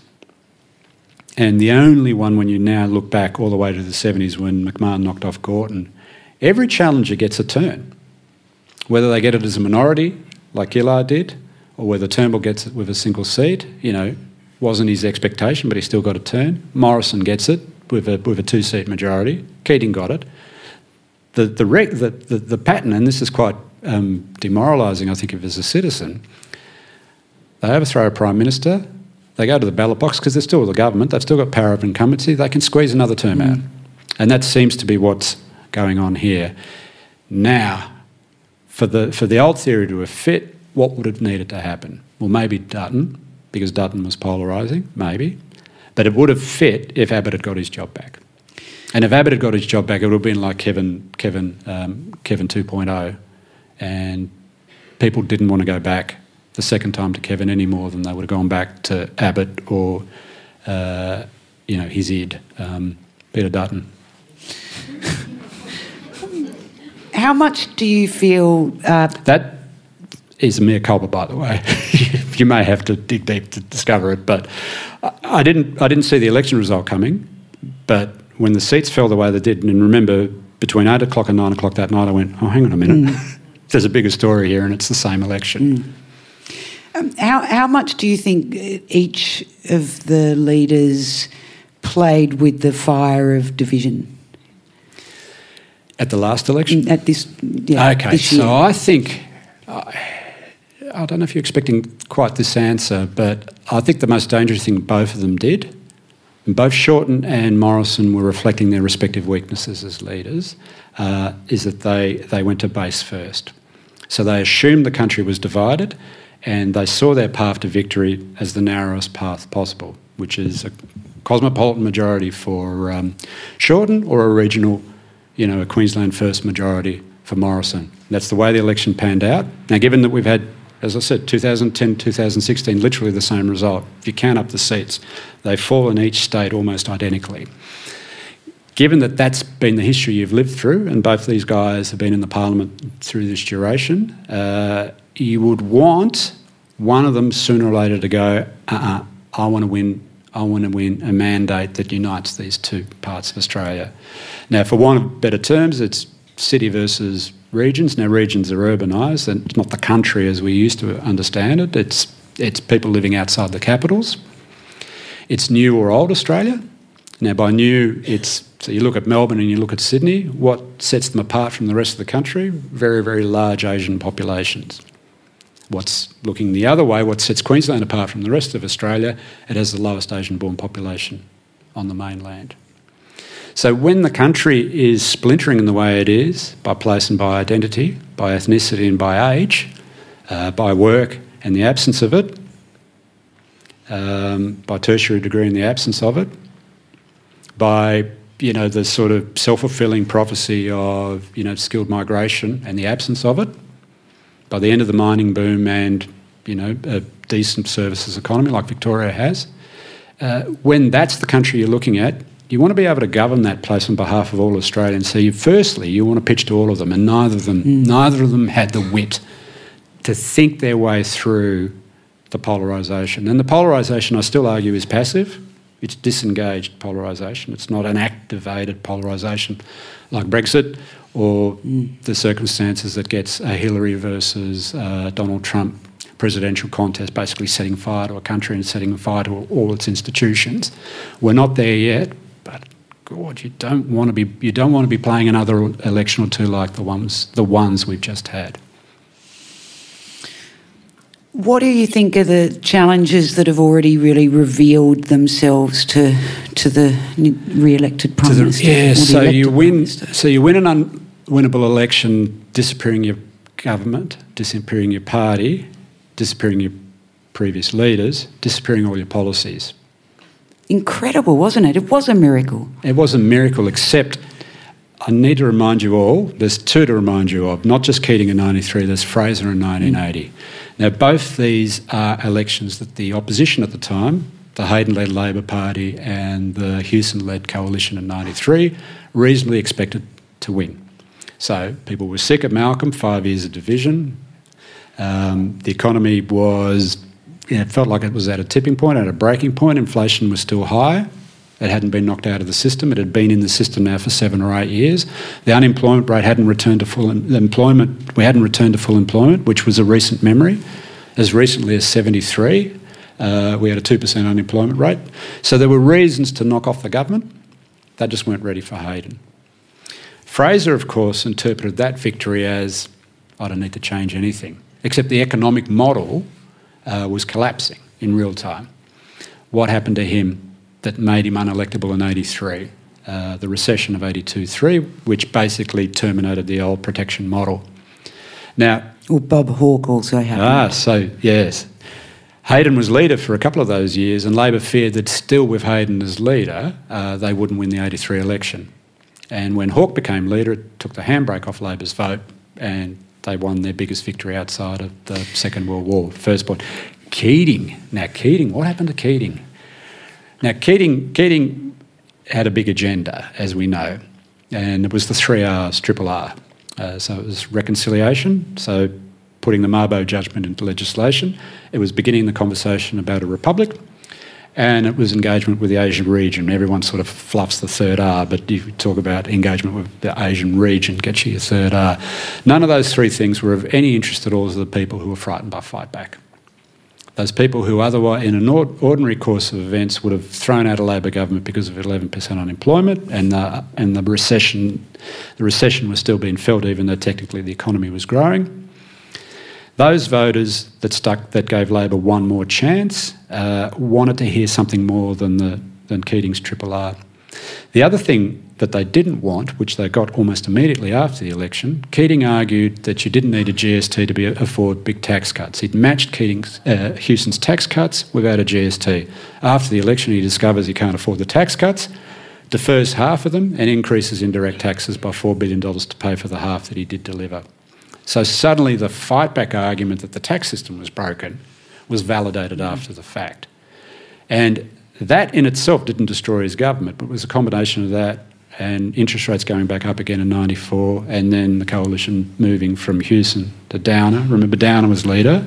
and the only one when you now look back all the way to the seventies when McMahon knocked off Gorton, every challenger gets a turn. Whether they get it as a minority, like Gillard did, or whether Turnbull gets it with a single seat, you know, wasn't his expectation, but he still got a turn. Morrison gets it with a with a two-seat majority. Keating got it. The the, rec, the, the the pattern, and this is quite um, demoralising, I think, if as a citizen, they overthrow a Prime Minister, they go to the ballot box because they're still the government, they've still got power of incumbency, they can squeeze another term mm. out. And that seems to be what's going on here. Now, for the for the old theory to have fit, what would have needed to happen? Well, maybe Dutton, because Dutton was polarising, maybe. But it would have fit if Abbott had got his job back. And if Abbott had got his job back, it would have been like Kevin Kevin um, Kevin two point oh, and people didn't want to go back the second time to Kevin any more than they would have gone back to Abbott or, uh, you know, his id, um, Peter Dutton. How much do you feel... Uh... That is a mea culpa, by the way. You may have to dig deep to discover it, but I didn't I didn't see the election result coming, but when the seats fell the way they did, and remember, between eight o'clock and nine o'clock that night, I went, oh, hang on a minute, mm. there's a bigger story here and it's the same election. Mm. Um, how, how much do you think each of the leaders played with the fire of division? At the last election? At this, yeah, okay, this year. So I think... I, I don't know if you're expecting quite this answer, but I think the most dangerous thing both of them did, and both Shorten and Morrison were reflecting their respective weaknesses as leaders, uh, is that they, they went to base first. So they assumed the country was divided and they saw their path to victory as the narrowest path possible, which is a cosmopolitan majority for um, Shorten or a regional, you know, a Queensland First majority for Morrison. That's the way the election panned out. Now, given that we've had, as I said, two thousand ten, two thousand sixteen, literally the same result. If you count up the seats, they fall in each state almost identically. Given that that's been the history you've lived through, and both these guys have been in the parliament through this duration, uh, you would want one of them sooner or later to go, uh-uh, I want to win, I want to win a mandate that unites these two parts of Australia. Now, for want of better terms, it's city versus regions. Now, regions are urbanised, and it's not the country as we used to understand it. It's, it's people living outside the capitals. It's new or old Australia. Now, by new, it's, so you look at Melbourne and you look at Sydney, what sets them apart from the rest of the country? Very, very large Asian populations. What's looking the other way, what sets Queensland apart from the rest of Australia, it has the lowest Asian-born population on the mainland. So when the country is splintering in the way it is, by place and by identity, by ethnicity and by age, uh, by work and the absence of it, um, by tertiary degree and the absence of it, by, you know, the sort of self-fulfilling prophecy of, you know, skilled migration and the absence of it, by the end of the mining boom and, you know, a decent services economy like Victoria has, uh, when that's the country you're looking at, you want to be able to govern that place on behalf of all Australians. So you, firstly, you want to pitch to all of them, and neither of them, mm. neither of them had the wit to think their way through the polarisation. And the polarisation, I still argue, is passive. It's disengaged polarisation. It's not an activated polarisation like Brexit or mm. the circumstances that gets a Hillary versus uh, Donald Trump presidential contest, basically setting fire to a country and setting fire to all its institutions. We're not there yet, but God, you don't want to be you don't want to be playing another election or two like the ones the ones we've just had. What do you think are the challenges that have already really revealed themselves to to the re-elected Prime the, Minister? Yeah, so you win. Minister? So you win an unwinnable election, disappearing your government, disappearing your party, disappearing your previous leaders, disappearing all your policies. Incredible, wasn't it? It was a miracle. It was a miracle, except I need to remind you all, there's two to remind you of, not just Keating in ninety-three, there's Fraser in nineteen eighty. Mm. Now, both these are elections that the opposition at the time, the Hayden-led Labor Party and the Hewson-led coalition in ninety-three, reasonably expected to win. So people were sick of Malcolm, five years of division. Um, the economy was, you know, it felt like it was at a tipping point, at a breaking point. Inflation was still high. It hadn't been knocked out of the system. It had been in the system now for seven or eight years. The unemployment rate hadn't returned to full employment. We hadn't returned to full employment, which was a recent memory. As recently as seventy-three, uh, we had a two percent unemployment rate. So there were reasons to knock off the government. They just weren't ready for Hayden. Fraser, of course, interpreted that victory as, I don't need to change anything, except the economic model uh, was collapsing in real time. What happened to him that made him unelectable in eighty-three? Uh, the recession of eighty-two three, which basically terminated the old protection model. Now, well, Bob Hawke also happened. Ah, so, yes. Hayden was leader for a couple of those years, and Labor feared that still with Hayden as leader, uh, they wouldn't win the eighty-three election. And when Hawke became leader, it took the handbrake off Labor's vote, and they won their biggest victory outside of the Second World War. First point. Keating. Now, Keating, what happened to Keating? Now, Keating, Keating had a big agenda, as we know, and it was the three R's, triple R. Uh, so it was reconciliation, so putting the Mabo judgment into legislation. It was beginning the conversation about a republic, and it was engagement with the Asian region. Everyone sort of fluffs the third R, but if you talk about engagement with the Asian region, gets you your third R. None of those three things were of any interest at all to the people who were frightened by Fight Back. Those people who otherwise, in an ordinary course of events, would have thrown out a Labor government because of eleven percent unemployment, and the, and the recession, the recession was still being felt, even though technically the economy was growing. Those voters that stuck, that gave Labor one more chance, uh, wanted to hear something more than the than Keating's triple R. The other thing that they didn't want, which they got almost immediately after the election, Keating argued that you didn't need a G S T to be, afford big tax cuts. He'd matched Keating's, uh, Hewson's tax cuts without a G S T. After the election, he discovers he can't afford the tax cuts, defers half of them, and increases indirect taxes by four billion dollars to pay for the half that he did deliver. So suddenly the fight-back argument that the tax system was broken was validated mm. after the fact. And that in itself didn't destroy his government, but it was a combination of that and interest rates going back up again in ninety-four, and then the coalition moving from Hewson to Downer. Remember, Downer was leader.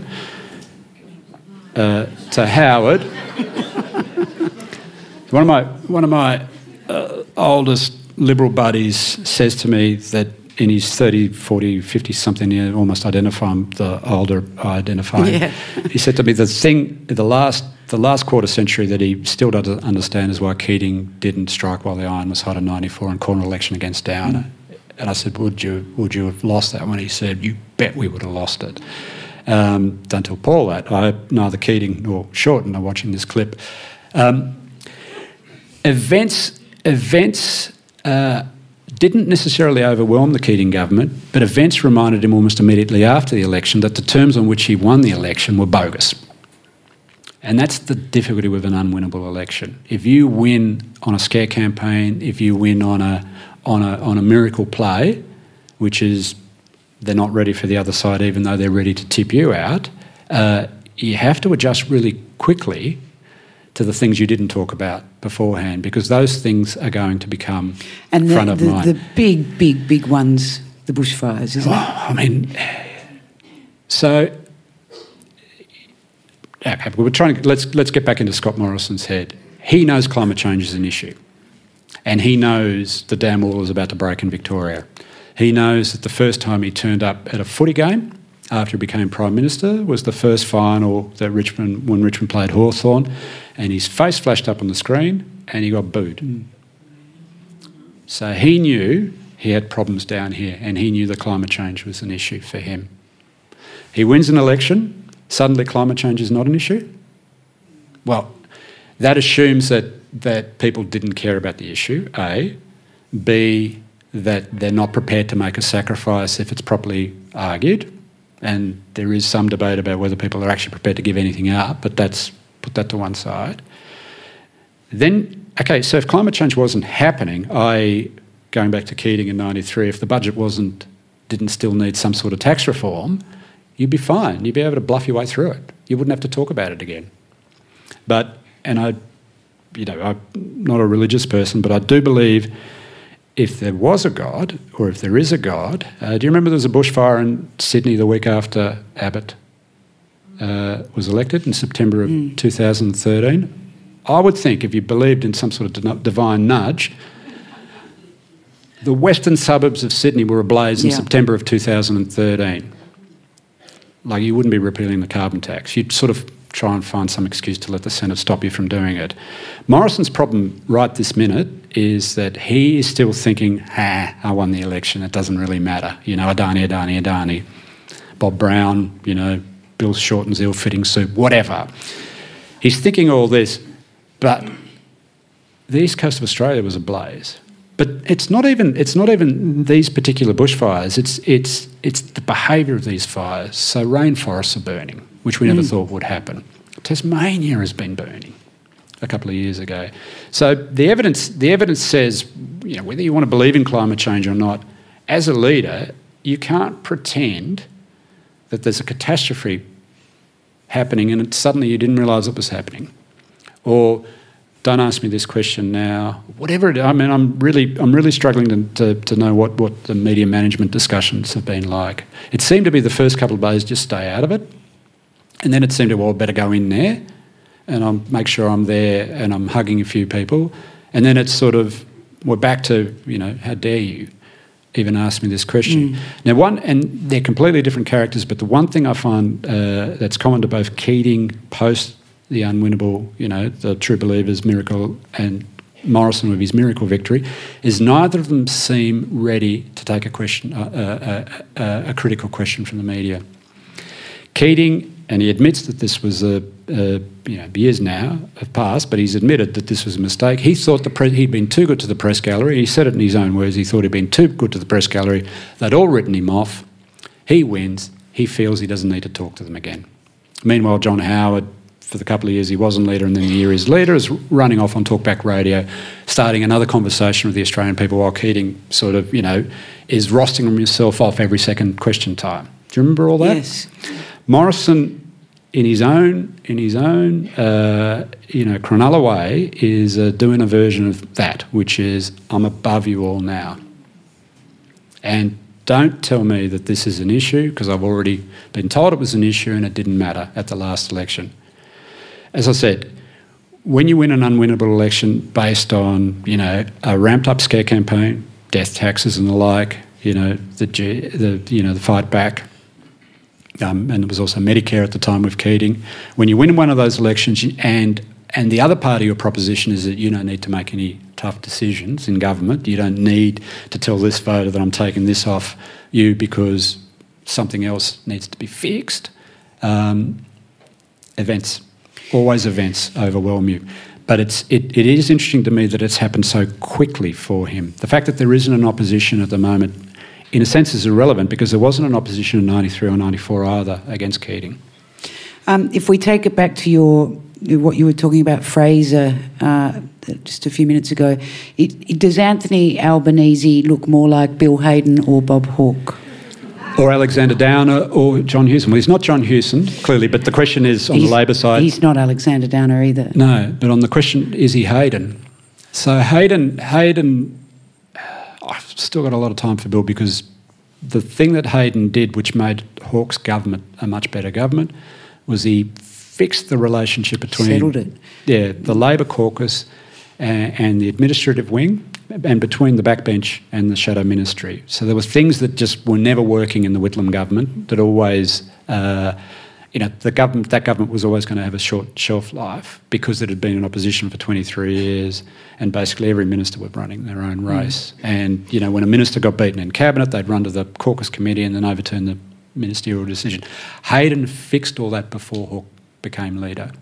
Uh, to Howard. one of my one of my uh, oldest Liberal buddies says to me that in his thirty, forty, fifty-something year, almost identify him, the older I identify him. Yeah. He said to me, the thing, the last the last quarter century that he still doesn't understand is why Keating didn't strike while the iron was hot in ninety-four and call an election against Downer. Mm. And I said, would you would you have lost that one? He said, you bet we would have lost it. Um, don't tell Paul that. I, neither Keating nor Shorten are watching this clip. Um, events, events uh, didn't necessarily overwhelm the Keating government, but events reminded him almost immediately after the election that the terms on which he won the election were bogus. And that's the difficulty with an unwinnable election. If you win on a scare campaign, if you win on a on a on a miracle play, which is they're not ready for the other side even though they're ready to tip you out, uh, you have to adjust really quickly to the things you didn't talk about beforehand, because those things are going to become and the, front of the, mind. the big, big, big ones, the bushfires, isn't oh, it? I mean, so... Okay, we're trying to, let's, let's get back into Scott Morrison's head. He knows climate change is an issue, and he knows the dam wall is about to break in Victoria. He knows that the first time he turned up at a footy game after he became Prime Minister was the first final that Richmond, when Richmond played Hawthorn, and his face flashed up on the screen and he got booed. Mm. So he knew he had problems down here, and he knew that climate change was an issue for him. He wins an election. Suddenly climate change is not an issue? Well, that assumes that, that people didn't care about the issue, A. B, that they're not prepared to make a sacrifice if it's properly argued. And there is some debate about whether people are actually prepared to give anything up, but that's put that to one side. Then, okay, so if climate change wasn't happening, that is, going back to Keating in ninety-three, if the budget wasn't, didn't still need some sort of tax reform, you'd be fine. You'd be able to bluff your way through it. You wouldn't have to talk about it again. But, and I, you know, I'm not a religious person, but I do believe if there was a God, or if there is a God, uh, do you remember there was a bushfire in Sydney the week after Abbott uh, was elected in September of mm. two thousand thirteen? I would think if you believed in some sort of divine nudge, the western suburbs of Sydney were ablaze in yeah. September of two thousand thirteen. Like, you wouldn't be repealing the carbon tax. You'd sort of try and find some excuse to let the Senate stop you from doing it. Morrison's problem right this minute is that he is still thinking, ah, I won the election, it doesn't really matter. You know, Adani, Adani, Adani. Bob Brown, you know, Bill Shorten's ill-fitting suit, whatever. He's thinking all this, but the east coast of Australia was ablaze. But it's not even it's not even these particular bushfires. It's it's it's the behaviour of these fires. So rainforests are burning, which we never mm. thought would happen. Tasmania has been burning a couple of years ago. So the evidence the evidence says, you know, whether you want to believe in climate change or not, as a leader, you can't pretend that there's a catastrophe happening and it, suddenly you didn't realise it was happening, or don't ask me this question now. Whatever it is, I mean, I'm really, I'm really struggling to, to, to know what, what the media management discussions have been like. It seemed to be the first couple of days just stay out of it, and then it seemed to, well, I better go in there, and I'll make sure I'm there, and I'm hugging a few people, and then it's sort of we're back to, you know, how dare you even ask me this question? Mm. Now, one, and they're completely different characters, but the one thing I find uh, that's common to both Keating post the unwinnable, you know, the True Believers miracle, and Morrison with his miracle victory, is neither of them seem ready to take a question, uh, uh, uh, uh, a critical question from the media. Keating and he admits that this was a, a you know, years now have passed, but he's admitted that this was a mistake. He thought the pre- he'd been too good to the press gallery. He said it in his own words. He thought he'd been too good to the press gallery. They'd all written him off. He wins. He feels he doesn't need to talk to them again. Meanwhile, John Howard, for the couple of years he wasn't leader and then the year he's leader, is running off on Talkback Radio, starting another conversation with the Australian people while Keating sort of, you know, is rostering himself off every second question time. Do you remember all that? Yes. Morrison, in his own, in his own, uh, you know, Cronulla way, is uh, doing a version of that, which is, I'm above you all now. And don't tell me that this is an issue, because I've already been told it was an issue and it didn't matter at the last election. As I said, when you win an unwinnable election based on, you know, a ramped-up scare campaign, death taxes and the like, you know, the, the you know, the fight back, um, and there was also Medicare at the time with Keating. When you win one of those elections, and and the other part of your proposition is that you don't need to make any tough decisions in government. You don't need to tell this voter that I'm taking this off you because something else needs to be fixed. Um, events. Always events overwhelm you. But it's, it, it is interesting to me that it's happened so quickly for him. The fact that there isn't an opposition at the moment, in a sense, is irrelevant because there wasn't an opposition in ninety-three or ninety-four either against Keating. Um, if we take it back to your what you were talking about, Fraser, uh, just a few minutes ago, it, it, does Anthony Albanese look more like Bill Hayden or Bob Hawke? Or Alexander Downer or John Hewson. Well, he's not John Hewson, clearly, but the question is on he's, the Labor side. He's not Alexander Downer either. No, but on the question, is he Hayden? So Hayden, Hayden, I've still got a lot of time for Bill because the thing that Hayden did, which made Hawke's government a much better government, was he fixed the relationship between... Settled it. Yeah, the Labor caucus and, and the administrative wing, and between the backbench and the shadow ministry. So there were things that just were never working in the Whitlam government that always, uh, you know, the government, that government was always going to have a short shelf life because it had been in opposition for twenty-three years and basically every minister was running their own race. Mm. And, you know, when a minister got beaten in cabinet, they'd run to the caucus committee and then overturn the ministerial decision. Hayden fixed all that before Hawke became leader.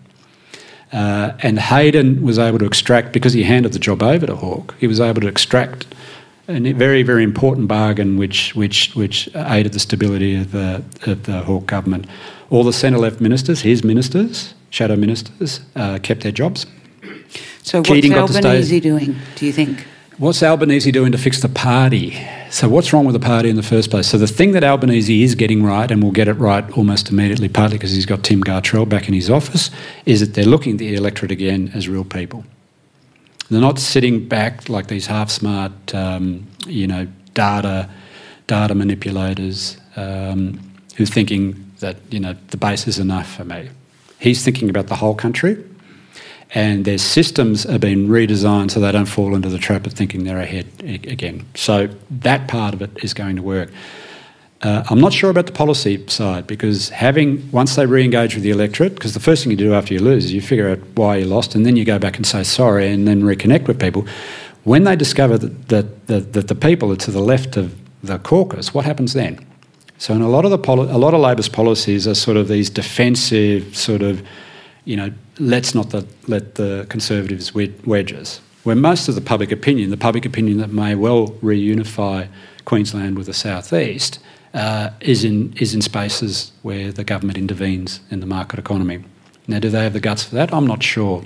Uh, and Hayden was able to extract, because he handed the job over to Hawke, he was able to extract a very, very important bargain which which which aided the stability of the, of the Hawke government. All the centre-left ministers, his ministers, shadow ministers, uh, kept their jobs. So Keating what's Albanese doing, do you think? What's Albanese doing to fix the party? So what's wrong with the party in the first place? So the thing that Albanese is getting right, and will get it right almost immediately, partly because he's got Tim Gartrell back in his office, is that they're looking at the electorate again as real people. They're not sitting back like these half-smart, um, you know, data, data manipulators um, who are thinking that, you know, the base is enough for me. He's thinking about the whole country. And their systems are being redesigned so they don't fall into the trap of thinking they're ahead again. So that part of it is going to work. Uh, I'm not sure about the policy side because having, once they re-engage with the electorate, because the first thing you do after you lose is you figure out why you lost and then you go back and say sorry and then reconnect with people. When they discover that, that, that, that the people are to the left of the caucus, what happens then? So in a lot of the poli- a lot of Labor's policies are sort of these defensive sort of, you know, let's not the, let the Conservatives wedge us. Where most of the public opinion, the public opinion that may well reunify Queensland with the southeast, uh, is in is in spaces where the government intervenes in the market economy. Now, do they have the guts for that? I'm not sure.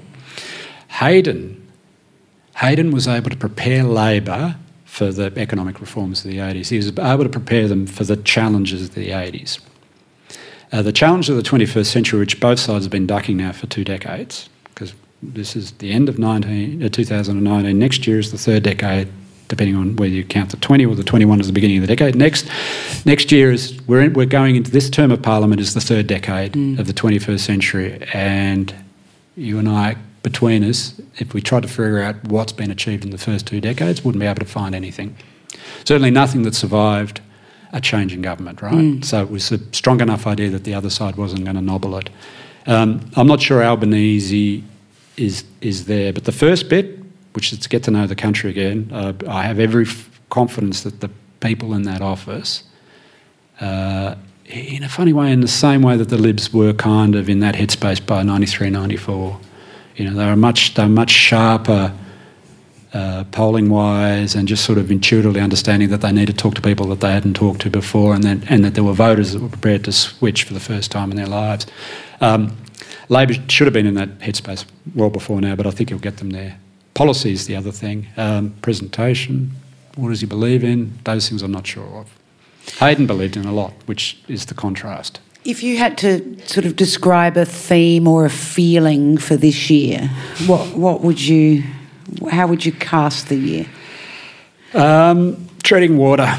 Hayden, Hayden was able to prepare Labor for the economic reforms of the eighties. He was able to prepare them for the challenges of the eighties. Uh, the challenge of the twenty-first century, which both sides have been ducking now for two decades, because this is the end of nineteen, uh, two thousand nineteen, next year is the third decade, depending on whether you count the twenty or the twenty-one as the beginning of the decade. Next next year is, we're, in, we're going into this term of Parliament is the third decade mm. of the twenty-first century, and you and I, between us, if we tried to figure out what's been achieved in the first two decades, wouldn't be able to find anything. Certainly nothing that survived a change in government, right? Mm. So it was a strong enough idea that the other side wasn't going to nobble it. Um, I'm not sure Albanese is is there, but the first bit, which is to get to know the country again, uh, I have every f- confidence that the people in that office uh, in a funny way, in the same way that the Libs were kind of in that headspace by ninety-three, ninety-four. You know, they were much, they were much sharper uh, polling-wise, and just sort of intuitively understanding that they need to talk to people that they hadn't talked to before, and then and that there were voters that were prepared to switch for the first time in their lives. Um, Labor should have been in that headspace well before now, but I think he'll get them there. Policy is the other thing. Um, presentation, what does he believe in? Those things I'm not sure of. Hayden believed in a lot, which is the contrast. If you had to sort of describe a theme or a feeling for this year, what what would you, how would you cast the year? Um, treading water.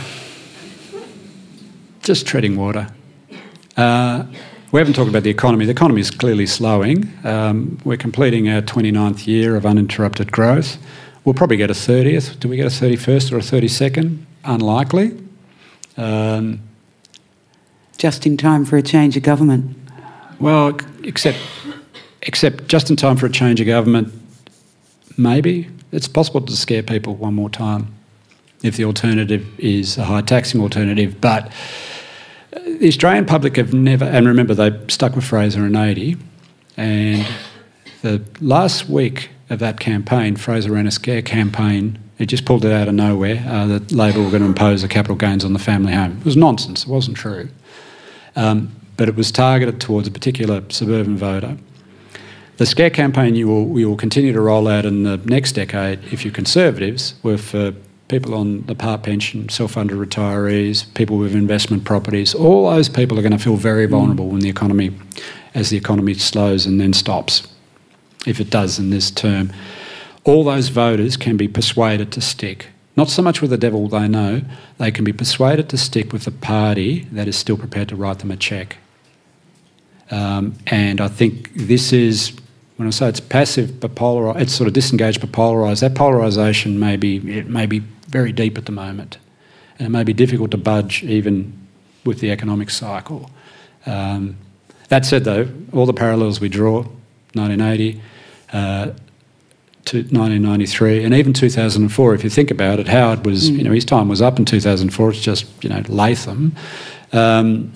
Just treading water. Uh, we haven't talked about the economy. The economy is clearly slowing. Um, we're completing our twenty-ninth year of uninterrupted growth. We'll probably get a thirtieth. Do we get a thirty-first or a thirty-second? Unlikely. Um, Just in time for a change of government. Well, except except just in time for a change of government, maybe. It's possible to scare people one more time if the alternative is a high taxing alternative. But the Australian public have never, and remember they stuck with Fraser in eighty, and the last week of that campaign, Fraser ran a scare campaign. It just pulled it out of nowhere uh, that Labor were going to impose the capital gains on the family home. It was nonsense. It wasn't true. Um, but it was targeted towards a particular suburban voter. The scare campaign you will, you will continue to roll out in the next decade, if you're Conservatives, were for people on the part pension, self-funded retirees, people with investment properties. All those people are going to feel very vulnerable mm. when the economy, as the economy slows and then stops, if it does in this term. All those voters can be persuaded to stick. Not so much with the devil they know, they can be persuaded to stick with a party that is still prepared to write them a cheque. Um, and I think this is, when I say it's passive but polarised, it's sort of disengaged but polarised. That polarisation may be, it may be very deep at the moment. And it may be difficult to budge even with the economic cycle. Um, that said though, all the parallels we draw, nineteen eighty, uh, to nineteen ninety-three, and even two thousand four, if you think about it, Howard was, mm. you know, his time was up in two thousand four, it's just, you know, Latham. Um,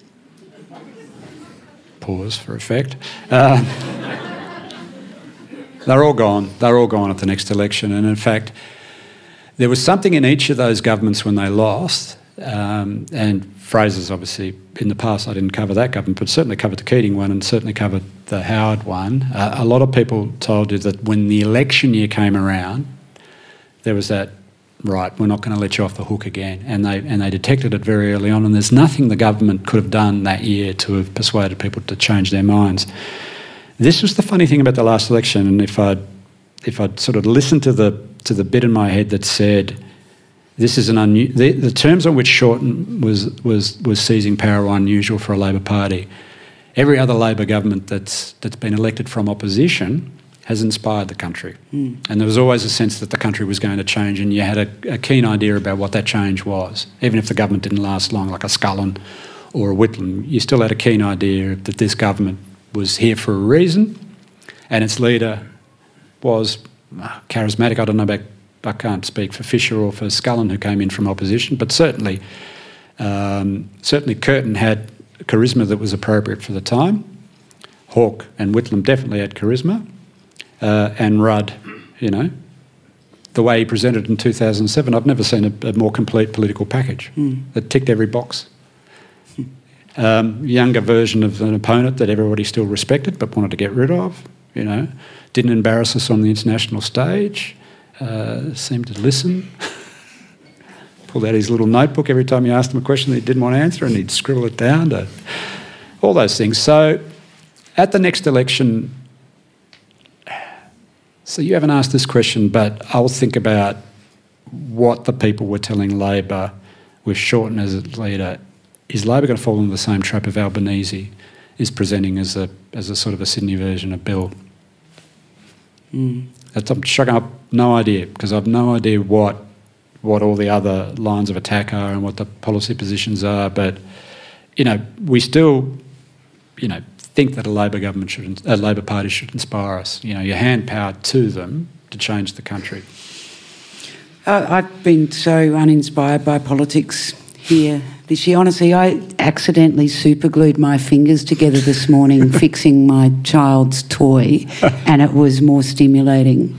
pause for effect. Uh, they're all gone. They're all gone at the next election. And in fact, there was something in each of those governments when they lost, um, and Fraser's obviously, in the past I didn't cover that government, but certainly covered the Keating one and certainly covered the Howard one. Uh, a lot of people told you that when the election year came around, there was that, right, we're not going to let you off the hook again. And they and they detected it very early on, and there's nothing the government could have done that year to have persuaded people to change their minds. This was the funny thing about the last election, and if I'd, if I'd sort of listened to the, to the bit in my head that said, this is an unu- the, the terms on which Shorten was, was, was seizing power were unusual for a Labor Party. Every other Labor government that's, that's been elected from opposition has inspired the country. Mm. And there was always a sense that the country was going to change, and you had a, a keen idea about what that change was. Even if the government didn't last long, like a Scullin or a Whitlam, you still had a keen idea that this government was here for a reason, and its leader was charismatic. I don't know about, I can't speak for Fisher or for Scullin, who came in from opposition, but certainly, um, certainly Curtin had charisma that was appropriate for the time. Hawke and Whitlam definitely had charisma. Uh, and Rudd, you know, the way he presented in two thousand seven, I've never seen a, a more complete political package mm. that ticked every box. Um, younger version of an opponent that everybody still respected but wanted to get rid of, you know, didn't embarrass us on the international stage, uh, seemed to listen, pulled out his little notebook every time you asked him a question that he didn't want to answer, and he'd scribble it down, to, all those things. So at the next election, so you haven't asked this question, but I'll think about what the people were telling Labor with Shorten as its leader. Is Labor going to fall into the same trap of Albanese is presenting as a as a sort of a Sydney version of Bill? Mm. That's, I'm shrugging up, no idea, because I've no idea what what all the other lines of attack are and what the policy positions are. But you know, we still, you know, think that a Labor government should, a Labor Party should inspire us. You know, you hand power to them to change the country. Uh, I've been so uninspired by politics here this year. Honestly, I accidentally superglued my fingers together this morning fixing my child's toy, and it was more stimulating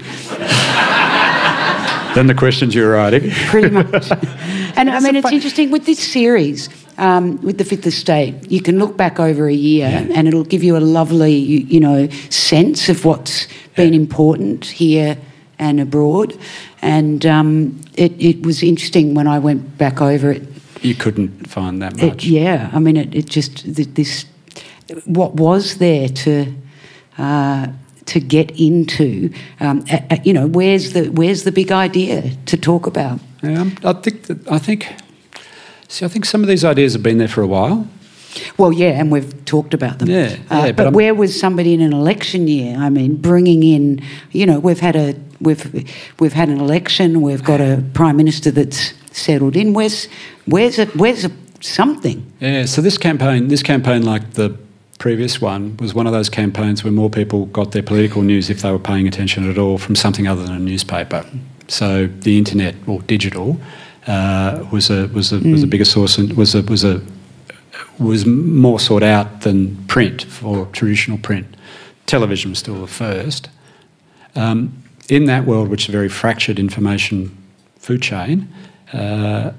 than the questions you were writing. Pretty much. And I mean, it's interesting with this series, um, with the Fifth Estate, you can look back over a year yeah. and it'll give you a lovely, you, you know, sense of what's been yeah. important here and abroad. And um, it, it was interesting when I went back over it. You couldn't find that much. It, yeah, I mean, it, it just, this, what was there to... Uh, to get into, um, uh, uh, you know, where's the where's the big idea to talk about? Yeah, I think that, I think, see, I think some of these ideas have been there for a while. Well, yeah, and we've talked about them. Yeah, uh, yeah but, but where was somebody in an election year? I mean, bringing in, you know, we've had a we've we've had an election. We've got a prime minister that's settled in. Where's where's it? Where's a, something? Yeah. So this campaign, this campaign, like the previous one, was one of those campaigns where more people got their political news, if they were paying attention at all, from something other than a newspaper. So the internet or digital uh, was a was a mm. was a bigger source and was a was a was more sought out than print, or traditional print. Television was still the first. Um, in that world, which is a very fractured information food chain, uh,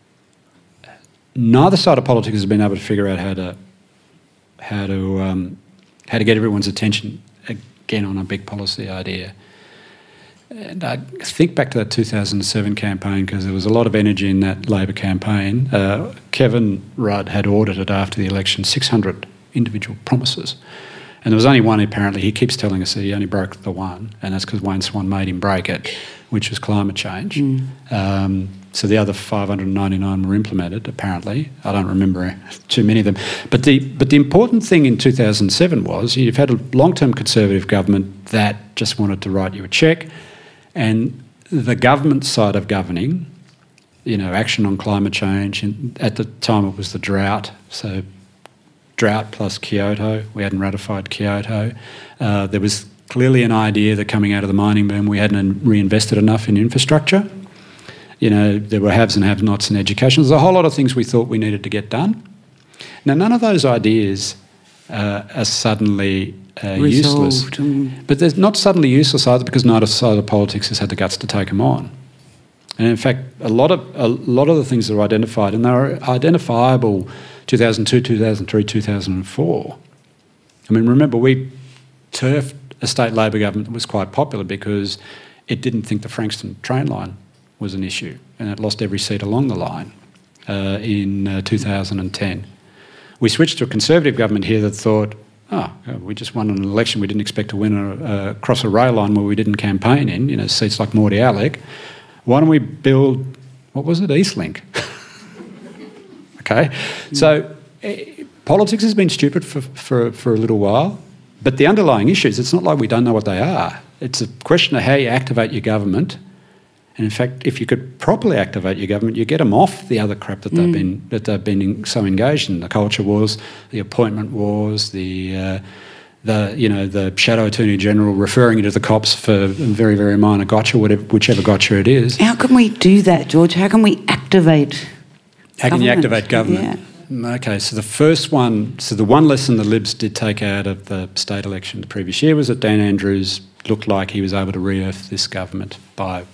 neither side of politics has been able to figure out how to how to um, how to get everyone's attention again on a big policy idea. And I think back to that two thousand seven campaign, because there was a lot of energy in that Labor campaign. Uh, Kevin Rudd had audited after the election six hundred individual promises, and there was only one, apparently. He keeps telling us that he only broke the one, and that's because Wayne Swan made him break it, which was climate change. Mm. Um, So the other five hundred ninety-nine were implemented, apparently. I don't remember too many of them. But the but the important thing in two thousand seven was you've had a long-term Conservative government that just wanted to write you a cheque, and the government side of governing, you know, action on climate change, and at the time it was the drought, so drought plus Kyoto. We hadn't ratified Kyoto. Uh, there was clearly an idea that coming out of the mining boom we hadn't reinvested enough in infrastructure. You know, there were haves and have-nots in education. There's a whole lot of things we thought we needed to get done. Now, none of those ideas uh, are suddenly uh, useless. Mm. But they're not suddenly useless either, because neither side of politics has had the guts to take them on. And in fact, a lot of a lot of the things that are identified, and they were identifiable two thousand two, two thousand three, two thousand four. I mean, remember, we turfed a state Labor government that was quite popular because it didn't think the Frankston train line was an issue, and it lost every seat along the line uh, in uh, two thousand ten. We switched to a Conservative government here that thought, oh, we just won an election we didn't expect to win a, uh, across a rail line where we didn't campaign in, you know, seats like Mordy Alec. Why don't we build, what was it, Eastlink? Okay, mm. so uh, politics has been stupid for, for, for a little while, but the underlying issues, it's not like we don't know what they are. It's a question of how you activate your government. And in fact, if you could properly activate your government, you get them off the other crap that they've mm. been that they've been in, so engaged in, the culture wars, the appointment wars, the uh, the you know the shadow attorney general referring you to the cops for very very minor gotcha, whatever whichever gotcha it is. How can we do that, George? How can we activate? How can government? you activate government? Yeah. Okay, so the first one, so the one lesson the Libs did take out of the state election the previous year was that Dan Andrews looked like he was able to re-earth this government by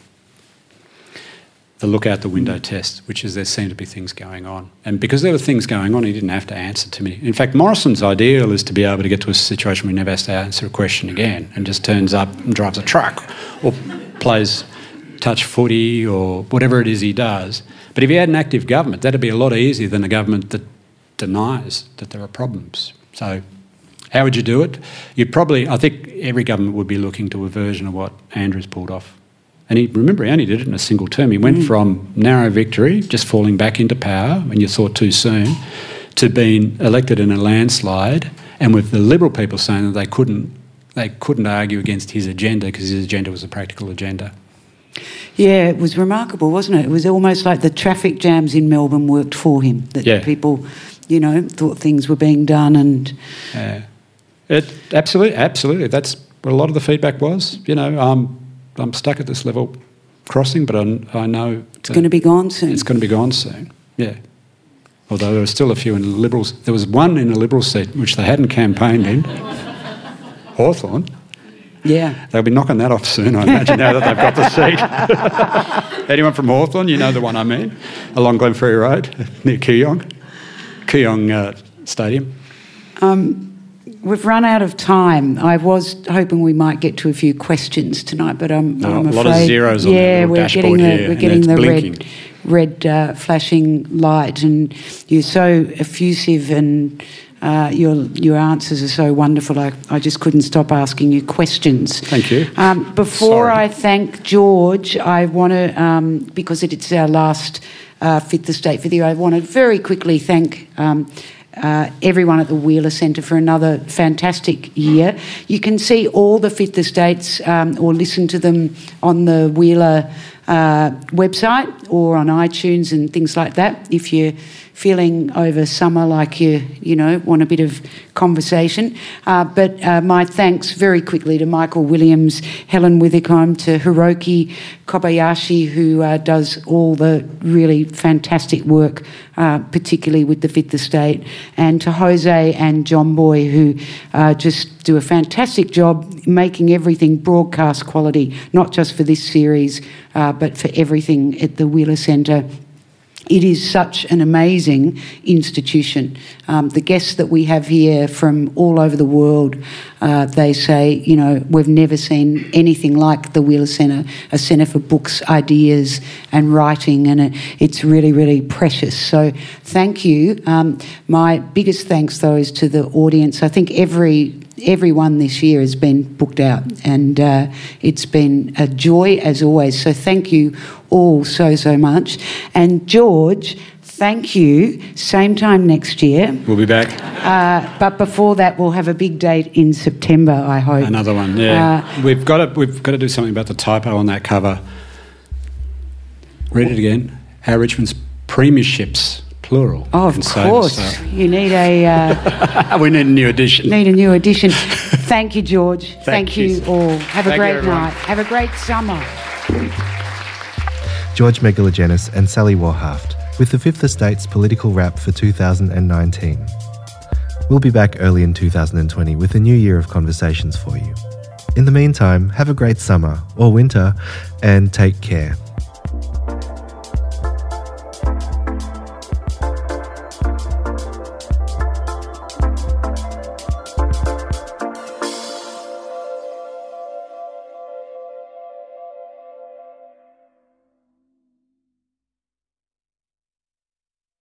the look out the window test, which is there seemed to be things going on. And because there were things going on, he didn't have to answer too many. In fact, Morrison's ideal is to be able to get to a situation where he never has to answer a question again and just turns up and drives a truck or plays touch footy or whatever it is he does. But if he had an active government, that'd be a lot easier than a government that denies that there are problems. So how would you do it? You'd probably, I think every government would be looking to a version of what Andrews pulled off. And he, remember, he only did it in a single term. He went mm. from narrow victory, just falling back into power when you thought too soon, to being elected in a landslide, and with the Liberal people saying that they couldn't, they couldn't argue against his agenda because his agenda was a practical agenda. Yeah, it was remarkable, wasn't it? It was almost like the traffic jams in Melbourne worked for him, that yeah. people, you know, thought things were being done and... Yeah. It, absolutely, absolutely. That's what a lot of the feedback was. You know, um, I'm stuck at this level crossing, but I, I know... It's going to be gone soon. It's going to be gone soon, yeah. although there were still a few in the Liberals. There was one in a Liberal seat which they hadn't campaigned in, Hawthorn. Yeah. They'll be knocking that off soon, I imagine, now that they've got the seat. Anyone from Hawthorn, you know the one I mean, along Glenferrie Road, near Kooyong, Kooyong uh, Stadium. Um, we've run out of time. I was hoping we might get to a few questions tonight, but I'm, No, I'm a afraid... lot of zeros on yeah, the we're dashboard getting the, here, we're and getting it's the blinking. red, red uh, flashing light, and you're so effusive and... Uh, your your answers are so wonderful. I, I just couldn't stop asking you questions. Thank you. Um, before Sorry. I thank George, I want to, um, because it's our last uh, Fifth Estate video, I want to very quickly thank um, uh, everyone at the Wheeler Centre for another fantastic year. You can see all the Fifth Estates um, or listen to them on the Wheeler uh, website or on iTunes and things like that if you're feeling over summer like you, you know, want a bit of conversation. Uh, but uh, my thanks very quickly to Michael Williams, Helen Withicombe, to Hiroki Kobayashi, who uh, does all the really fantastic work, uh, particularly with the Fifth Estate, and to Jose and John Boy, who uh, just do a fantastic job making everything broadcast quality, not just for this series, uh, but for everything at the Wheeler Centre. It is such an amazing institution. Um, the guests that we have here from all over the world, uh, they say, you know, we've never seen anything like the Wheeler Centre, a centre for books, ideas and writing, and it, it's really, really precious. So thank you. Um, my biggest thanks, though, is to the audience. I think every... Everyone this year has been booked out, and uh, it's been a joy as always. So thank you all so, so much. And George, thank you. Same time next year. We'll be back. Uh, but before that, we'll have a big date in September, I hope. Another one, yeah. Uh, we've got to we've got to do something about the typo on that cover. Read it again. Our Richmond's premierships. Plural. Oh, of course. So. You need a... Uh, we need a new edition. Need a new edition. Thank you, George. Thank, Thank you. you all. Have a Thank great you, night. Have a great summer. George Megalogenis and Sally Warhaft with the Fifth Estate's political wrap for two thousand nineteen. We'll be back early in two thousand twenty with a new year of conversations for you. In the meantime, have a great summer or winter and take care.